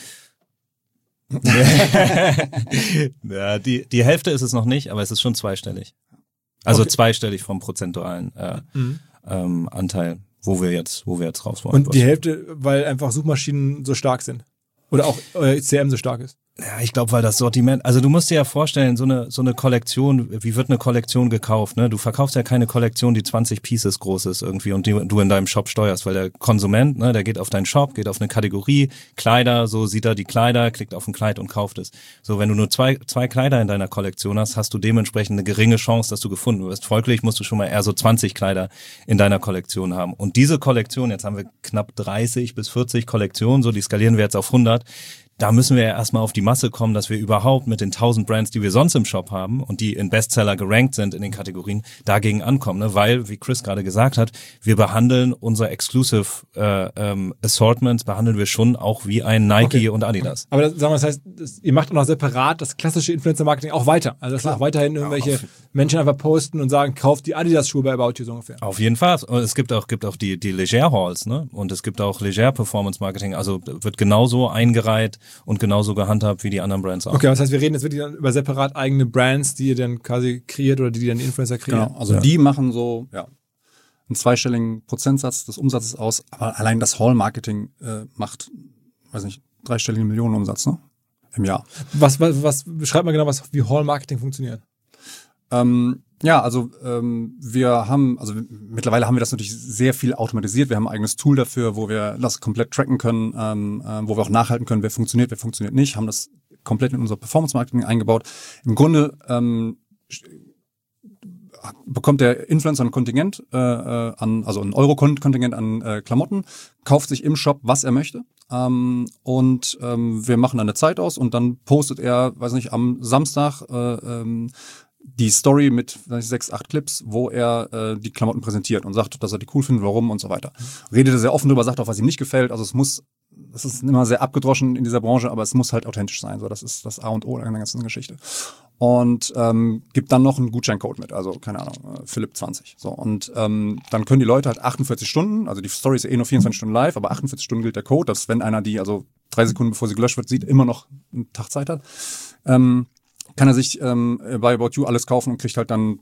Ja, die, die Hälfte ist es noch nicht, aber es ist schon zweistellig. Also okay. zweistellig vom prozentualen äh, Mhm. ähm, Anteil, wo wir jetzt, wo wir jetzt raus wollen. Und die Hälfte, weil einfach Suchmaschinen so stark sind. Oder auch euer C M so stark ist. Ja, ich glaube, weil das Sortiment, also du musst dir ja vorstellen, so eine so eine Kollektion, wie wird eine Kollektion gekauft, ne? Du verkaufst ja keine Kollektion, die zwanzig Pieces groß ist irgendwie und die du in deinem Shop steuerst, weil der Konsument, ne, der geht auf deinen Shop, geht auf eine Kategorie, Kleider, so sieht er die Kleider, klickt auf ein Kleid und kauft es. So, wenn du nur zwei zwei Kleider in deiner Kollektion hast, hast du dementsprechend eine geringe Chance, dass du gefunden wirst. Folglich musst du schon mal eher so zwanzig Kleider in deiner Kollektion haben. Und diese Kollektion, jetzt haben wir knapp dreißig bis vierzig Kollektionen, so die skalieren wir jetzt auf hundert. Da müssen wir ja erstmal auf die Masse kommen, dass wir überhaupt mit den tausend Brands, die wir sonst im Shop haben und die in Bestseller gerankt sind in den Kategorien, dagegen ankommen. Ne? Weil, wie Chris gerade gesagt hat, wir behandeln unser Exclusive äh, ähm, Assortments, behandeln wir schon auch wie ein Nike Okay. und Adidas. Aber das, sagen wir, das heißt, das, ihr macht auch noch separat das klassische Influencer-Marketing auch weiter. Also dass auch weiterhin irgendwelche Ja, Menschen einfach posten und sagen, kauft die Adidas-Schuhe bei About You so ungefähr. Auf jeden Fall. Und es gibt auch, gibt auch die, die Leger Halls, ne? Und es gibt auch Leger Performance Marketing. Also wird genauso eingereiht und genauso gehandhabt wie die anderen Brands auch. Okay, das heißt, wir reden jetzt wirklich dann über separat eigene Brands, die ihr dann quasi kreiert oder die, die dann die Influencer kreieren. Genau, also Ja. die machen so ja einen zweistelligen Prozentsatz des Umsatzes aus, aber allein das Hall-Marketing äh, macht, weiß nicht, dreistelligen Millionenumsatz, ne? Im Jahr. Was, was, was, beschreibt mal genau, was, wie Hall-Marketing funktioniert. Ähm, ja, also ähm, wir haben, also mittlerweile haben wir das natürlich sehr viel automatisiert. Wir haben ein eigenes Tool dafür, wo wir das komplett tracken können, ähm, äh, wo wir auch nachhalten können, wer funktioniert, wer funktioniert nicht. Haben das komplett in unser Performance-Marketing eingebaut. Im Grunde ähm, bekommt der Influencer ein Kontingent äh, an, also ein Euro-Kontingent an äh, Klamotten, kauft sich im Shop, was er möchte. Ähm, und ähm, wir machen dann eine Zeit aus und dann postet er, weiß nicht, am Samstag äh, ähm, die Story mit weiß ich, sechs, acht Clips, wo er äh, die Klamotten präsentiert und sagt, dass er die cool findet, warum und so weiter. Redet er sehr offen drüber, sagt auch, was ihm nicht gefällt. Also es muss, das ist immer sehr abgedroschen in dieser Branche, aber es muss halt authentisch sein. So, das ist das A und O der ganzen Geschichte. Und ähm, gibt dann noch einen Gutscheincode mit, also keine Ahnung, äh, Philipp zwanzig. So, und ähm, dann können die Leute halt achtundvierzig Stunden, also die Story ist ja eh nur vierundzwanzig Stunden live, aber achtundvierzig Stunden gilt der Code, dass wenn einer die, also drei Sekunden bevor sie gelöscht wird, sieht, immer noch einen Tag Zeit hat, ähm, kann er sich ähm, bei About You alles kaufen und kriegt halt dann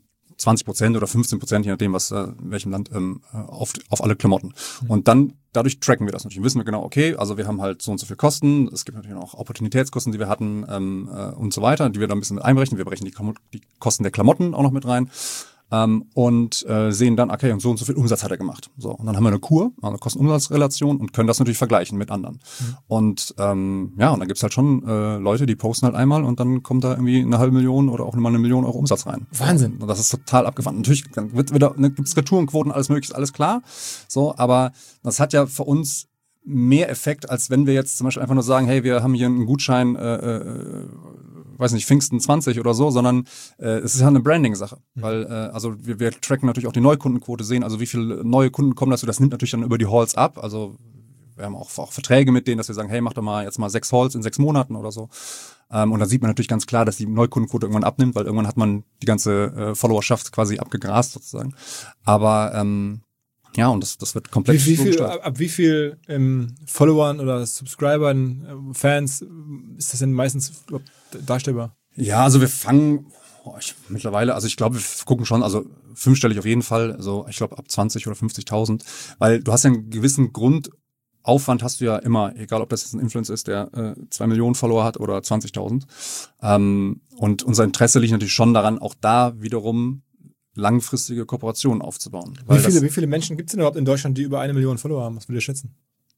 zwanzig Prozent oder fünfzehn Prozent, je nachdem, was äh, in welchem Land, ähm, auf, auf alle Klamotten. Mhm. Und dann, dadurch tracken wir das natürlich. Wissen wir genau, okay, also wir haben halt so und so viel Kosten, es gibt natürlich auch Opportunitätskosten, die wir hatten ähm, äh, und so weiter, die wir dann ein bisschen mit einberechnen. Wir berechnen die, Klamot- die Kosten der Klamotten auch noch mit rein. Ähm, und äh, sehen dann, okay, und so und so viel Umsatz hat er gemacht. So, und dann haben wir eine Kur, eine Kosten-Umsatz-Relation und können das natürlich vergleichen mit anderen. Mhm. Und ähm, ja, und dann gibt's halt schon äh, Leute, die posten halt einmal und dann kommt da irgendwie eine halbe Million oder auch mal eine Million Euro Umsatz rein. Wahnsinn. Und das ist total abgefahren. Natürlich dann wird wieder, ne, gibt's Retourenquoten, alles mögliche, alles klar. So, aber das hat ja für uns mehr Effekt, als wenn wir jetzt zum Beispiel einfach nur sagen, hey, wir haben hier einen Gutschein, äh, äh, weiß nicht, Pfingsten zwanzig oder so, sondern äh, es ist ja eine Branding-Sache. Mhm. Weil, äh, also wir, wir tracken natürlich auch die Neukundenquote, sehen, also wie viele neue Kunden kommen dazu, das nimmt natürlich dann über die Halls ab. Also wir haben auch, auch Verträge mit denen, dass wir sagen, hey, mach doch mal jetzt mal sechs Halls in sechs Monaten oder so. Ähm, und dann sieht man natürlich ganz klar, dass die Neukundenquote irgendwann abnimmt, weil irgendwann hat man die ganze äh, Followerschaft quasi abgegrast sozusagen. Aber ähm, ja, und das, das wird komplett wie, wie viel, ab, ab wie viel ähm, Followern oder Subscribern, äh, Fans ist das denn meistens darstellbar? Ja, also wir fangen oh, ich, mittlerweile, also ich glaube, wir gucken schon, also fünfstellig auf jeden Fall, also ich glaube ab zwanzig oder fünfzigtausend, weil du hast ja einen gewissen Grundaufwand hast du ja immer, egal ob das jetzt ein Influencer ist, der äh, zwei Millionen Follower hat oder zwanzigtausend. Ähm, und unser Interesse liegt natürlich schon daran, auch da wiederum langfristige Kooperationen aufzubauen. Wie viele, wie viele Menschen gibt es denn überhaupt in Deutschland, die über eine Million Follower haben? Was würdet ihr schätzen?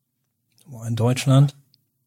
Boah, in Deutschland?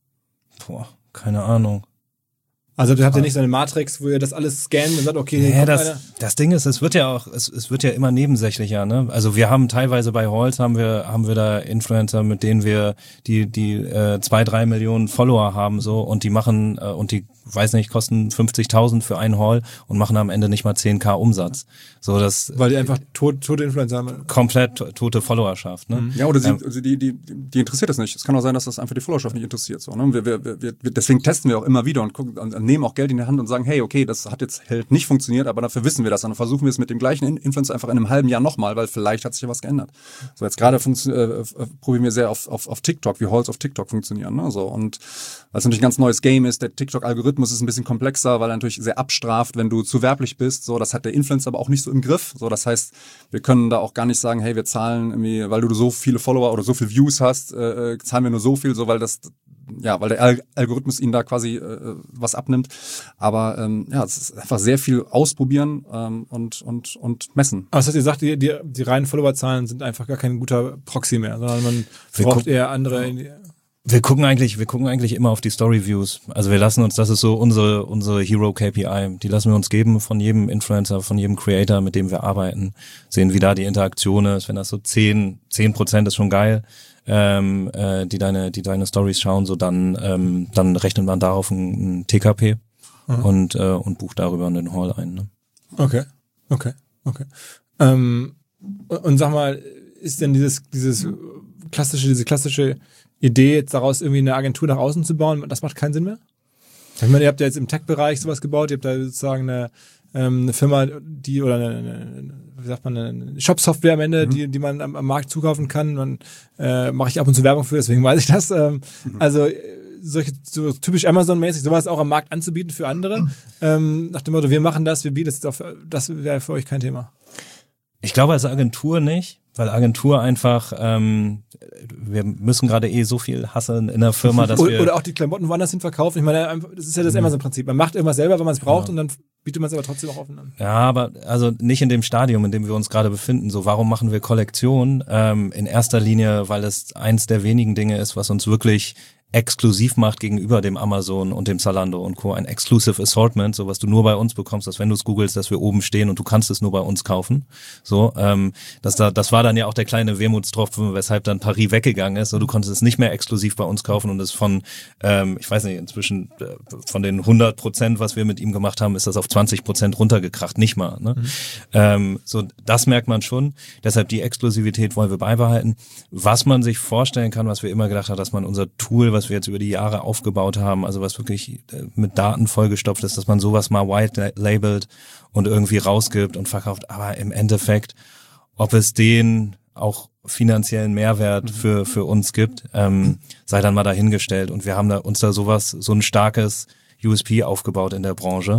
Boah, keine Ahnung. Also habt ihr nicht so eine Matrix, wo ihr das alles scannt und sagt, okay, hier ja, kommt das, einer? das Ding ist, es wird ja auch, es, es wird ja immer nebensächlicher, ne? Also wir haben teilweise bei Halls haben wir, haben wir da Influencer, mit denen wir die, die äh, zwei, drei Millionen Follower haben so und die machen äh, und die weiß nicht, kosten fünfzigtausend für einen Haul und machen am Ende nicht mal zehn K Umsatz. So das weil die einfach tot, tote Influencer haben. Komplett tote Followerschaft, ne? Ja, oder sie, ähm, also die, die, die interessiert das nicht. Es kann auch sein, dass das einfach die Followerschaft nicht interessiert. So, ne? wir, wir, wir, wir, deswegen testen wir auch immer wieder und gucken, und nehmen auch Geld in die Hand und sagen, hey, okay, das hat jetzt halt nicht funktioniert, aber dafür wissen wir das. Und dann versuchen wir es mit dem gleichen Influencer einfach in einem halben Jahr nochmal, weil vielleicht hat sich ja was geändert. So, jetzt gerade funktio- äh, probieren wir sehr auf, auf, auf TikTok, wie Halls auf TikTok funktionieren. Ne? So, und weil es natürlich ein ganz neues Game ist, der TikTok-Algorithmus ist ein bisschen komplexer, weil er natürlich sehr abstraft, wenn du zu werblich bist. So, das hat der Influencer aber auch nicht so im Griff. So, das heißt, wir können da auch gar nicht sagen, hey, wir zahlen irgendwie, weil du so viele Follower oder so viele Views hast, äh, zahlen wir nur so viel, so weil das, ja, weil der Al- Algorithmus ihnen da quasi äh, was abnimmt. Aber ähm, ja, es ist einfach sehr viel ausprobieren ähm, und und und messen. Aber das heißt, ihr sagt, die, die, die reinen Followerzahlen sind einfach gar kein guter Proxy mehr, sondern man Wir braucht gucken- eher andere. Wir gucken eigentlich, wir gucken eigentlich immer auf die Story-Views. Also wir lassen uns, das ist so unsere, unsere Hero-K P I. Die lassen wir uns geben von jedem Influencer, von jedem Creator, mit dem wir arbeiten. Sehen, wie da die Interaktion ist. Wenn das so zehn, zehn Prozent ist schon geil, ähm, äh, die deine, die deine Stories schauen, so dann, ähm, dann rechnet man darauf ein, ein T K P mhm. und, äh, und bucht darüber einen Haul ein, ne? Okay, okay, okay. Ähm, und sag mal, ist denn dieses, dieses klassische, diese klassische Idee, jetzt daraus irgendwie eine Agentur nach außen zu bauen, das macht keinen Sinn mehr? Ich meine, ihr habt ja jetzt im Tech-Bereich sowas gebaut, ihr habt da sozusagen eine, ähm, eine Firma, die, oder eine, eine, wie sagt man, eine Shop-Software am Ende, mhm. die, die man am, am Markt zukaufen kann. Man äh, mache ich ab und zu Werbung für, deswegen weiß ich das. Ähm, mhm. Also solche so typisch Amazon-mäßig, sowas auch am Markt anzubieten für andere. Mhm. Ähm, nach dem Motto, wir machen das, wir bieten es auf, das wäre für euch kein Thema. Ich glaube als Agentur nicht, weil Agentur einfach, ähm, wir müssen gerade eh so viel hasseln in der Firma, dass oder, wir... Oder auch die Klamotten woanders hin verkaufen. Ich meine, das ist ja das Amazon-Prinzip. Man macht irgendwas selber, wenn man es braucht ja. und dann bietet man es aber trotzdem auch offen an. Ja, aber also nicht in dem Stadium, in dem wir uns gerade befinden. So, warum machen wir Kollektion? Ähm, in erster Linie, weil es eins der wenigen Dinge ist, was uns wirklich exklusiv macht gegenüber dem Amazon und dem Zalando und Co. Ein Exclusive Assortment, so was du nur bei uns bekommst, dass wenn du es googelst, dass wir oben stehen und du kannst es nur bei uns kaufen. So, ähm, das da, das war dann ja auch der kleine Wermutstropfen, weshalb dann Paris weggegangen ist. So, du konntest es nicht mehr exklusiv bei uns kaufen und es von, ähm, ich weiß nicht, inzwischen äh, von den hundert Prozent, was wir mit ihm gemacht haben, ist das auf zwanzig Prozent runtergekracht, nicht mal. Ne? Mhm. Ähm, so, das merkt man schon. Deshalb die Exklusivität wollen wir beibehalten. Was man sich vorstellen kann, was wir immer gedacht haben, dass man unser Tool, was wir jetzt über die Jahre aufgebaut haben, also was wirklich mit Daten vollgestopft ist, dass man sowas mal white labelt und irgendwie rausgibt und verkauft. Aber im Endeffekt, ob es den auch finanziellen Mehrwert für für uns gibt, ähm, sei dann mal dahingestellt. Und wir haben da uns da sowas, so ein starkes U S P aufgebaut in der Branche,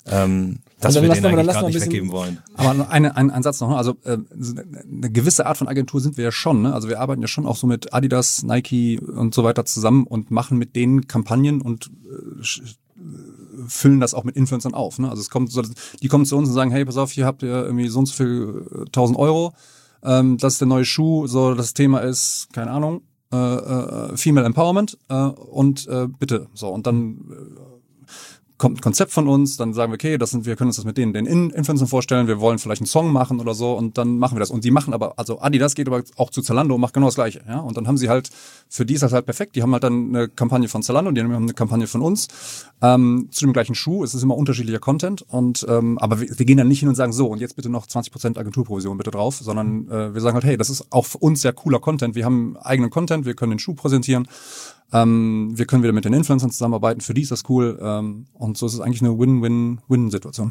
ähm, dass dann wir lassen den wir- dann eigentlich lassen gerade wir nicht ein bisschen- weggeben wollen. Aber eine, ein, ein Satz noch, ne? Also äh, eine gewisse Art von Agentur sind wir ja schon. Ne? Also wir arbeiten ja schon auch so mit Adidas, Nike und so weiter zusammen und machen mit denen Kampagnen und äh, sch- füllen das auch mit Influencern auf. Ne? Also es kommt so, die kommen zu uns und sagen, hey, pass auf, hier habt ihr irgendwie so und so viel äh, tausend Euro, ähm, das ist der neue Schuh, so das Thema ist, keine Ahnung, äh, äh, Female Empowerment äh, und äh, bitte, so und dann äh, kommt ein Konzept von uns, dann sagen wir, okay, das sind, wir können uns das mit denen, den In- Influencern vorstellen, wir wollen vielleicht einen Song machen oder so und dann machen wir das. Und die machen aber, also Adidas geht aber auch zu Zalando und macht genau das Gleiche, ja. Und dann haben sie halt, für die ist das halt perfekt, die haben halt dann eine Kampagne von Zalando, die haben eine Kampagne von uns, ähm, zu dem gleichen Schuh, es ist immer unterschiedlicher Content und, ähm, aber wir, wir gehen dann nicht hin und sagen, so, und jetzt bitte noch zwanzig Prozent Agenturprovision bitte drauf, sondern äh, wir sagen halt, hey, das ist auch für uns sehr cooler Content, wir haben eigenen Content, wir können den Schuh präsentieren, Ähm, wir können wieder mit den Influencern zusammenarbeiten, für die ist das cool. Ähm, und so ist es eigentlich eine Win-Win-Win-Situation.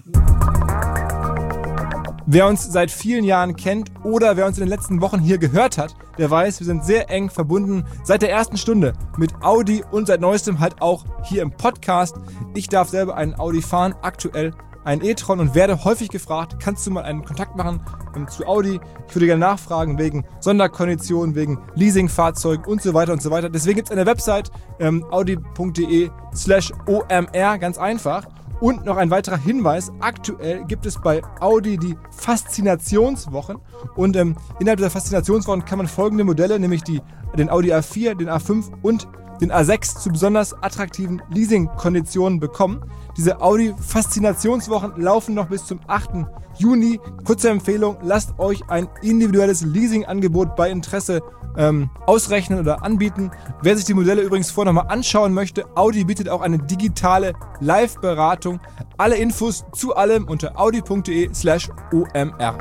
Wer uns seit vielen Jahren kennt oder wer uns in den letzten Wochen hier gehört hat, der weiß, wir sind sehr eng verbunden seit der ersten Stunde mit Audi und seit neuestem halt auch hier im Podcast. Ich darf selber einen Audi fahren, aktuell ein e-tron und werde häufig gefragt, kannst du mal einen Kontakt machen ähm, zu Audi? Ich würde gerne nachfragen wegen Sonderkonditionen, wegen Leasingfahrzeugen und so weiter und so weiter. Deswegen gibt es eine Website ähm, audi.de slash omr, ganz einfach. Und noch ein weiterer Hinweis, aktuell gibt es bei Audi die Faszinationswochen und ähm, innerhalb dieser Faszinationswochen kann man folgende Modelle, nämlich die, den Audi A vier, den A fünf und den A sechs zu besonders attraktiven Leasingkonditionen bekommen. Diese Audi Faszinationswochen laufen noch bis zum achten Juni. Kurze Empfehlung, lasst euch ein individuelles Leasingangebot bei Interesse ähm, ausrechnen oder anbieten. Wer sich die Modelle übrigens vorher nochmal anschauen möchte, Audi bietet auch eine digitale Live-Beratung. Alle Infos zu allem unter audi.de slash omr.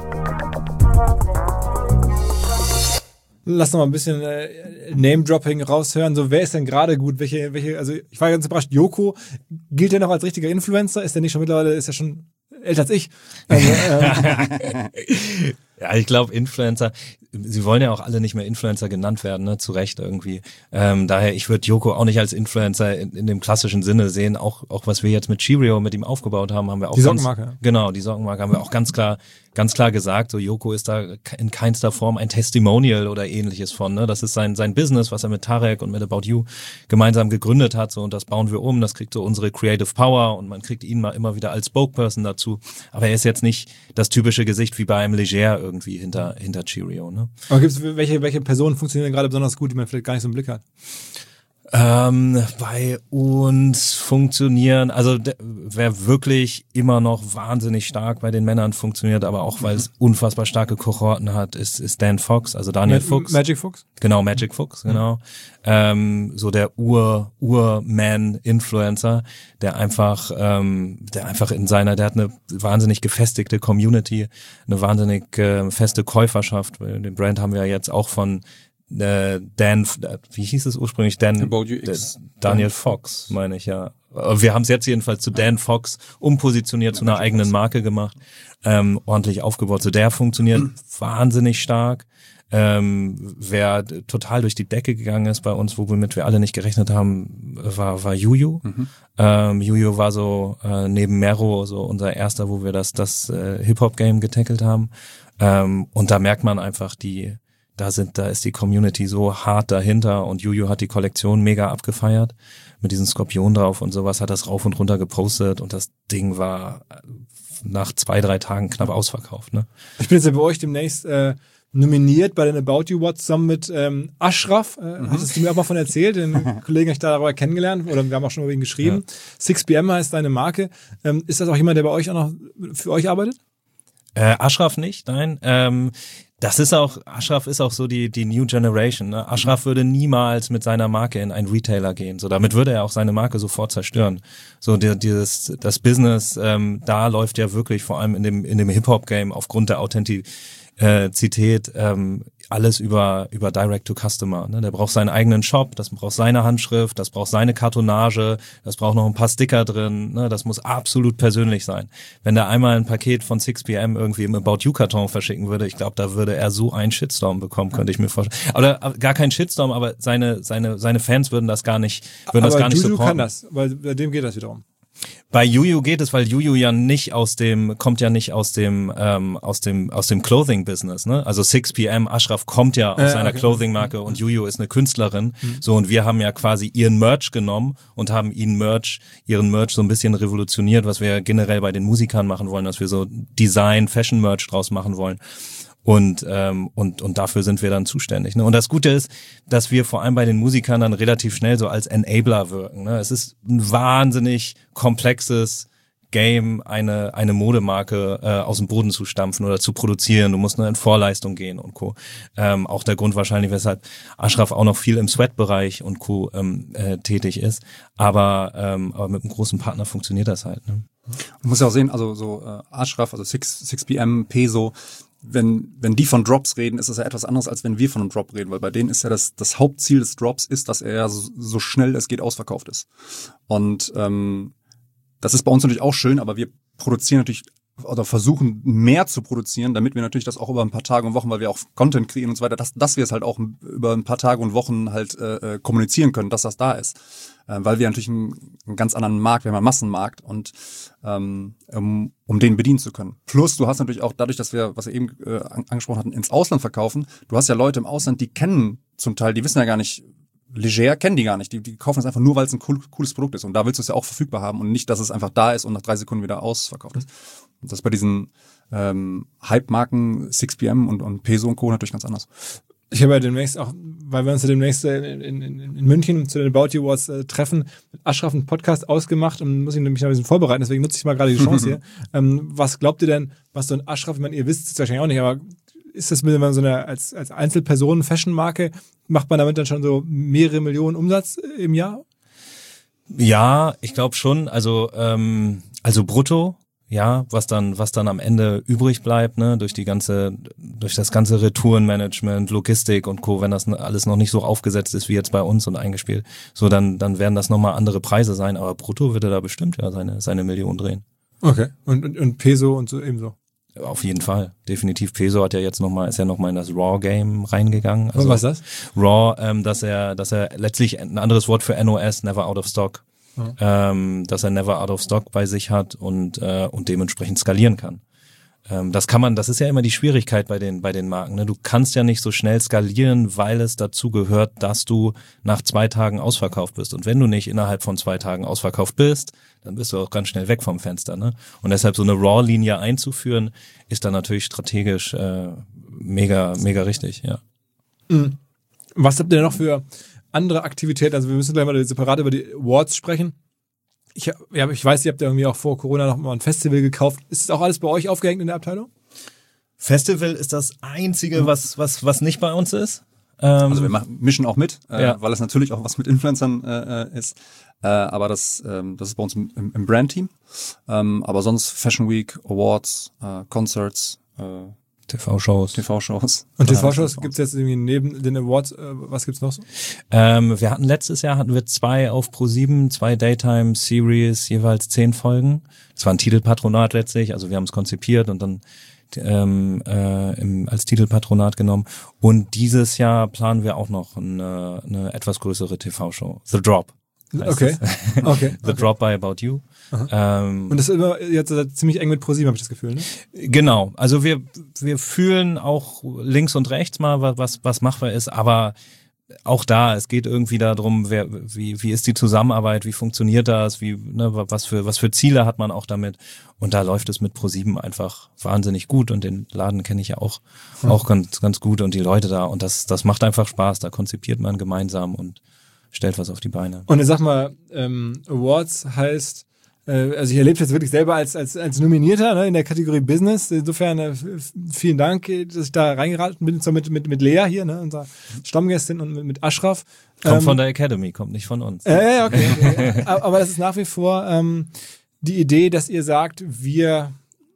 Lass noch mal ein bisschen äh, Name-Dropping raushören. So, wer ist denn gerade gut? Welche, welche, also ich war ganz überrascht, Joko, gilt der noch als richtiger Influencer? Ist der nicht schon mittlerweile, ist er schon älter als ich? Also, ähm, Ja, ich glaube, Influencer, sie wollen ja auch alle nicht mehr Influencer genannt werden, ne? Zu Recht irgendwie. Ähm, daher, ich würde Joko auch nicht als Influencer in, in dem klassischen Sinne sehen. Auch, auch was wir jetzt mit Cheerio mit ihm aufgebaut haben, haben wir auch Die ganz, Sockenmarke. Genau, die Sockenmarke haben wir auch ganz klar, ganz klar gesagt. So, Joko ist da in keinster Form ein Testimonial oder ähnliches von, ne? Das ist sein, sein Business, was er mit Tarek und mit About You gemeinsam gegründet hat, so, und das bauen wir um. Das kriegt so unsere Creative Power und man kriegt ihn mal immer wieder als Spokesperson dazu. Aber er ist jetzt nicht das typische Gesicht wie bei einem Leger irgendwie hinter, hinter Cheerio, ne? aber gibt's welche, welche Personen funktionieren denn gerade besonders gut, die man vielleicht gar nicht so im Blick hat? Ähm, bei uns funktionieren, also der, wer wirklich immer noch wahnsinnig stark bei den Männern funktioniert, aber auch weil es unfassbar starke Kohorten hat, ist, ist Dan Fox, also Daniel Ma- Fuchs. Magic Fuchs? Genau, Magic Fuchs, genau. Mhm. Ähm, so der Ur, Ur-Man-Influencer, der einfach, ähm, der einfach in seiner, der hat eine wahnsinnig gefestigte Community, eine wahnsinnig äh, feste Käuferschaft. Den Brand haben wir ja jetzt auch von äh, Dan, wie hieß es ursprünglich? Dan, About You X. Daniel Fox, meine ich, ja. Wir haben es jetzt jedenfalls zu Dan Fox umpositioniert, ja, zu einer eigenen Marke gemacht, ähm, ordentlich aufgebaut. So, der funktioniert wahnsinnig stark. Ähm, wer total durch die Decke gegangen ist bei uns, womit wir alle nicht gerechnet haben, war, war Juju. Mhm. Ähm, Juju war so äh, neben Mero so unser erster, wo wir das, das äh, Hip-Hop-Game getackelt haben. Ähm, und da merkt man einfach die, Da sind, da ist die Community so hart dahinter und Juju hat die Kollektion mega abgefeiert mit diesem Skorpion drauf und sowas, hat das rauf und runter gepostet und das Ding war nach zwei, drei Tagen knapp ausverkauft, ne? Ich bin jetzt ja bei euch demnächst äh, nominiert bei den About You Awards zusammen mit ähm, Ashraf. Äh, mhm. Hattest du mir auch mal von erzählt, den Kollegen habe ich darüber kennengelernt oder wir haben auch schon über ihn geschrieben. Ja. six p m heißt deine Marke. Ähm, ist das auch jemand, der bei euch auch noch für euch arbeitet? Äh, Ashraf nicht, nein. Ähm, das ist auch, Ashraf ist auch so die die New Generation. Ne? Ashraf würde niemals mit seiner Marke in einen Retailer gehen. So, damit würde er auch seine Marke sofort zerstören. So, die, dieses das Business, ähm, da läuft ja wirklich vor allem in dem in dem Hip-Hop-Game aufgrund der Authentizität ähm, alles über über Direct to Customer. Ne? Der braucht seinen eigenen Shop, das braucht seine Handschrift, das braucht seine Kartonage, das braucht noch ein paar Sticker drin. Ne? Das muss absolut persönlich sein. Wenn der einmal ein Paket von six p m irgendwie im About You Karton verschicken würde, ich glaube, da würde er so einen Shitstorm bekommen, könnte ich mir vorstellen. Oder gar kein Shitstorm, aber seine seine seine Fans würden das gar nicht würden aber das gar nicht du, supporten. du kann das, weil bei dem geht das wiederum. Bei Juju geht es, weil Juju ja nicht aus dem, kommt ja nicht aus dem, ähm, aus dem, aus dem Clothing-Business, ne? Also six P M, Ashraf kommt ja aus äh, einer okay. Clothing-Marke und Juju ist eine Künstlerin. Mhm. So, und wir haben ja quasi ihren Merch genommen und haben ihren Merch, ihren Merch so ein bisschen revolutioniert, was wir generell bei den Musikern machen wollen, dass wir so Design, Fashion-Merch draus machen wollen. Und ähm, und und dafür sind wir dann zuständig. Ne? Und das Gute ist, dass wir vor allem bei den Musikern dann relativ schnell so als Enabler wirken. Ne? Es ist ein wahnsinnig komplexes Game, eine eine Modemarke äh, aus dem Boden zu stampfen oder zu produzieren. Du musst nur in Vorleistung gehen und Co. Ähm, auch der Grund wahrscheinlich, weshalb Ashraf auch noch viel im Sweat-Bereich und Co. Ähm, äh, tätig ist. Aber ähm, aber mit einem großen Partner funktioniert das halt. Ne? Du musst ja auch sehen, also so äh, Ashraf, also six P M, Peso, wenn wenn die von Drops reden, ist es ja etwas anderes, als wenn wir von einem Drop reden, weil bei denen ist ja das das Hauptziel des Drops ist, dass er ja so, so schnell es geht ausverkauft ist. Und ähm, das ist bei uns natürlich auch schön, aber wir produzieren natürlich oder versuchen mehr zu produzieren, damit wir natürlich das auch über ein paar Tage und Wochen, weil wir auch Content kreieren und so weiter, dass, dass wir es halt auch über ein paar Tage und Wochen halt äh, kommunizieren können, dass das da ist. Äh, weil wir natürlich einen, einen ganz anderen Markt, wir haben einen Massenmarkt und ähm, um, um den bedienen zu können. Plus, du hast natürlich auch dadurch, dass wir, was wir eben äh, angesprochen hatten, ins Ausland verkaufen, du hast ja Leute im Ausland, die kennen zum Teil, die wissen ja gar nicht, Leger kennen die gar nicht. Die, die kaufen es einfach nur, weil es ein cool, cooles Produkt ist. Und da willst du es ja auch verfügbar haben und nicht, dass es einfach da ist und nach drei Sekunden wieder ausverkauft ist. Und das ist bei diesen ähm, Hype-Marken six P M und, und Peso und Co. natürlich ganz anders. Ich habe ja demnächst auch, weil wir uns ja demnächst in, in, in München zu den About You Awards äh, treffen, mit Ashraf einen Podcast ausgemacht und muss ich mich noch ein bisschen vorbereiten, deswegen nutze ich mal gerade die Chance hier. Ähm, was glaubt ihr denn, was so ein Ashraf, ich meine, ihr wisst es wahrscheinlich auch nicht, aber ist das, wenn man so eine als, als Einzelperson Fashion-Marke, macht man damit dann schon so mehrere Millionen Umsatz im Jahr? Ja, ich glaube schon. Also ähm, also brutto, ja, was dann was dann am Ende übrig bleibt, ne, durch die ganze durch das ganze Retourenmanagement, Logistik und Co. Wenn das alles noch nicht so aufgesetzt ist wie jetzt bei uns und eingespielt, so dann dann werden das nochmal andere Preise sein. Aber brutto wird er da bestimmt ja seine seine Million drehen. Okay. Und und, und Peso und so ebenso. Auf jeden Fall, definitiv. Peso hat ja jetzt noch mal, ist ja noch mal in das Raw-Game reingegangen. Also was ist das? Raw, ähm, dass er, dass er letztlich ein anderes Wort für N O S, Never Out of Stock, mhm. ähm, dass er Never Out of Stock bei sich hat und äh, und dementsprechend skalieren kann. Ähm, das kann man, das ist ja immer die Schwierigkeit bei den bei den Marken. Ne? Du kannst ja nicht so schnell skalieren, weil es dazu gehört, dass du nach zwei Tagen ausverkauft bist. Und wenn du nicht innerhalb von zwei Tagen ausverkauft bist, dann bist du auch ganz schnell weg vom Fenster. Ne? Und deshalb so eine Raw-Linie einzuführen, ist dann natürlich strategisch äh, mega mega richtig. Ja. Mhm. Was habt ihr denn noch für andere Aktivitäten? Also wir müssen gleich mal separat über die Awards sprechen. Ich, ja, ich weiß, ihr habt ja irgendwie auch vor Corona noch mal ein Festival gekauft. Ist das auch alles bei euch aufgehängt in der Abteilung? Festival ist das Einzige, was was was nicht bei uns ist. Ähm, also wir machen, mischen auch mit, äh, ja. weil es natürlich auch was mit Influencern äh, ist. Äh, aber das ähm, das ist bei uns im, im, im Brand-Team. Ähm, aber sonst Fashion Week, Awards, äh, Concerts, äh, T V-Shows. T V-Shows. Und T V-Shows gibt's jetzt irgendwie neben den Awards, äh, was gibt's noch so? Ähm, wir hatten letztes Jahr hatten wir zwei auf ProSieben, zwei Daytime-Series, jeweils zehn Folgen. Das war ein Titelpatronat letztlich, also wir haben es konzipiert und dann ähm, äh, im, als Titelpatronat genommen. Und dieses Jahr planen wir auch noch eine, eine etwas größere T V-Show. The Drop. Okay. okay. The okay. Drop by About You. Ähm, und das ist immer jetzt ziemlich eng mit ProSieben, habe ich das Gefühl, ne? Genau. Also wir wir fühlen auch links und rechts mal, was was machbar ist, aber auch da, es geht irgendwie darum, wer, wie wie ist die Zusammenarbeit, wie funktioniert das, wie ne, was für was für Ziele hat man auch damit, und da läuft es mit ProSieben einfach wahnsinnig gut und den Laden kenne ich ja auch hm. auch ganz ganz gut und die Leute da, und das das macht einfach Spaß, da konzipiert man gemeinsam und stellt was auf die Beine. Und jetzt sag mal, ähm, Awards heißt, äh, also ich erlebe jetzt wirklich selber als als als Nominierter, ne, in der Kategorie Business. Insofern äh, vielen Dank, dass ich da reingeraten bin, so mit mit mit Lea hier, ne, unserer Stammgästin, und mit, mit Ashraf. Kommt ähm, von der Academy, kommt nicht von uns. Äh, okay, okay. Aber das ist nach wie vor ähm, die Idee, dass ihr sagt, wir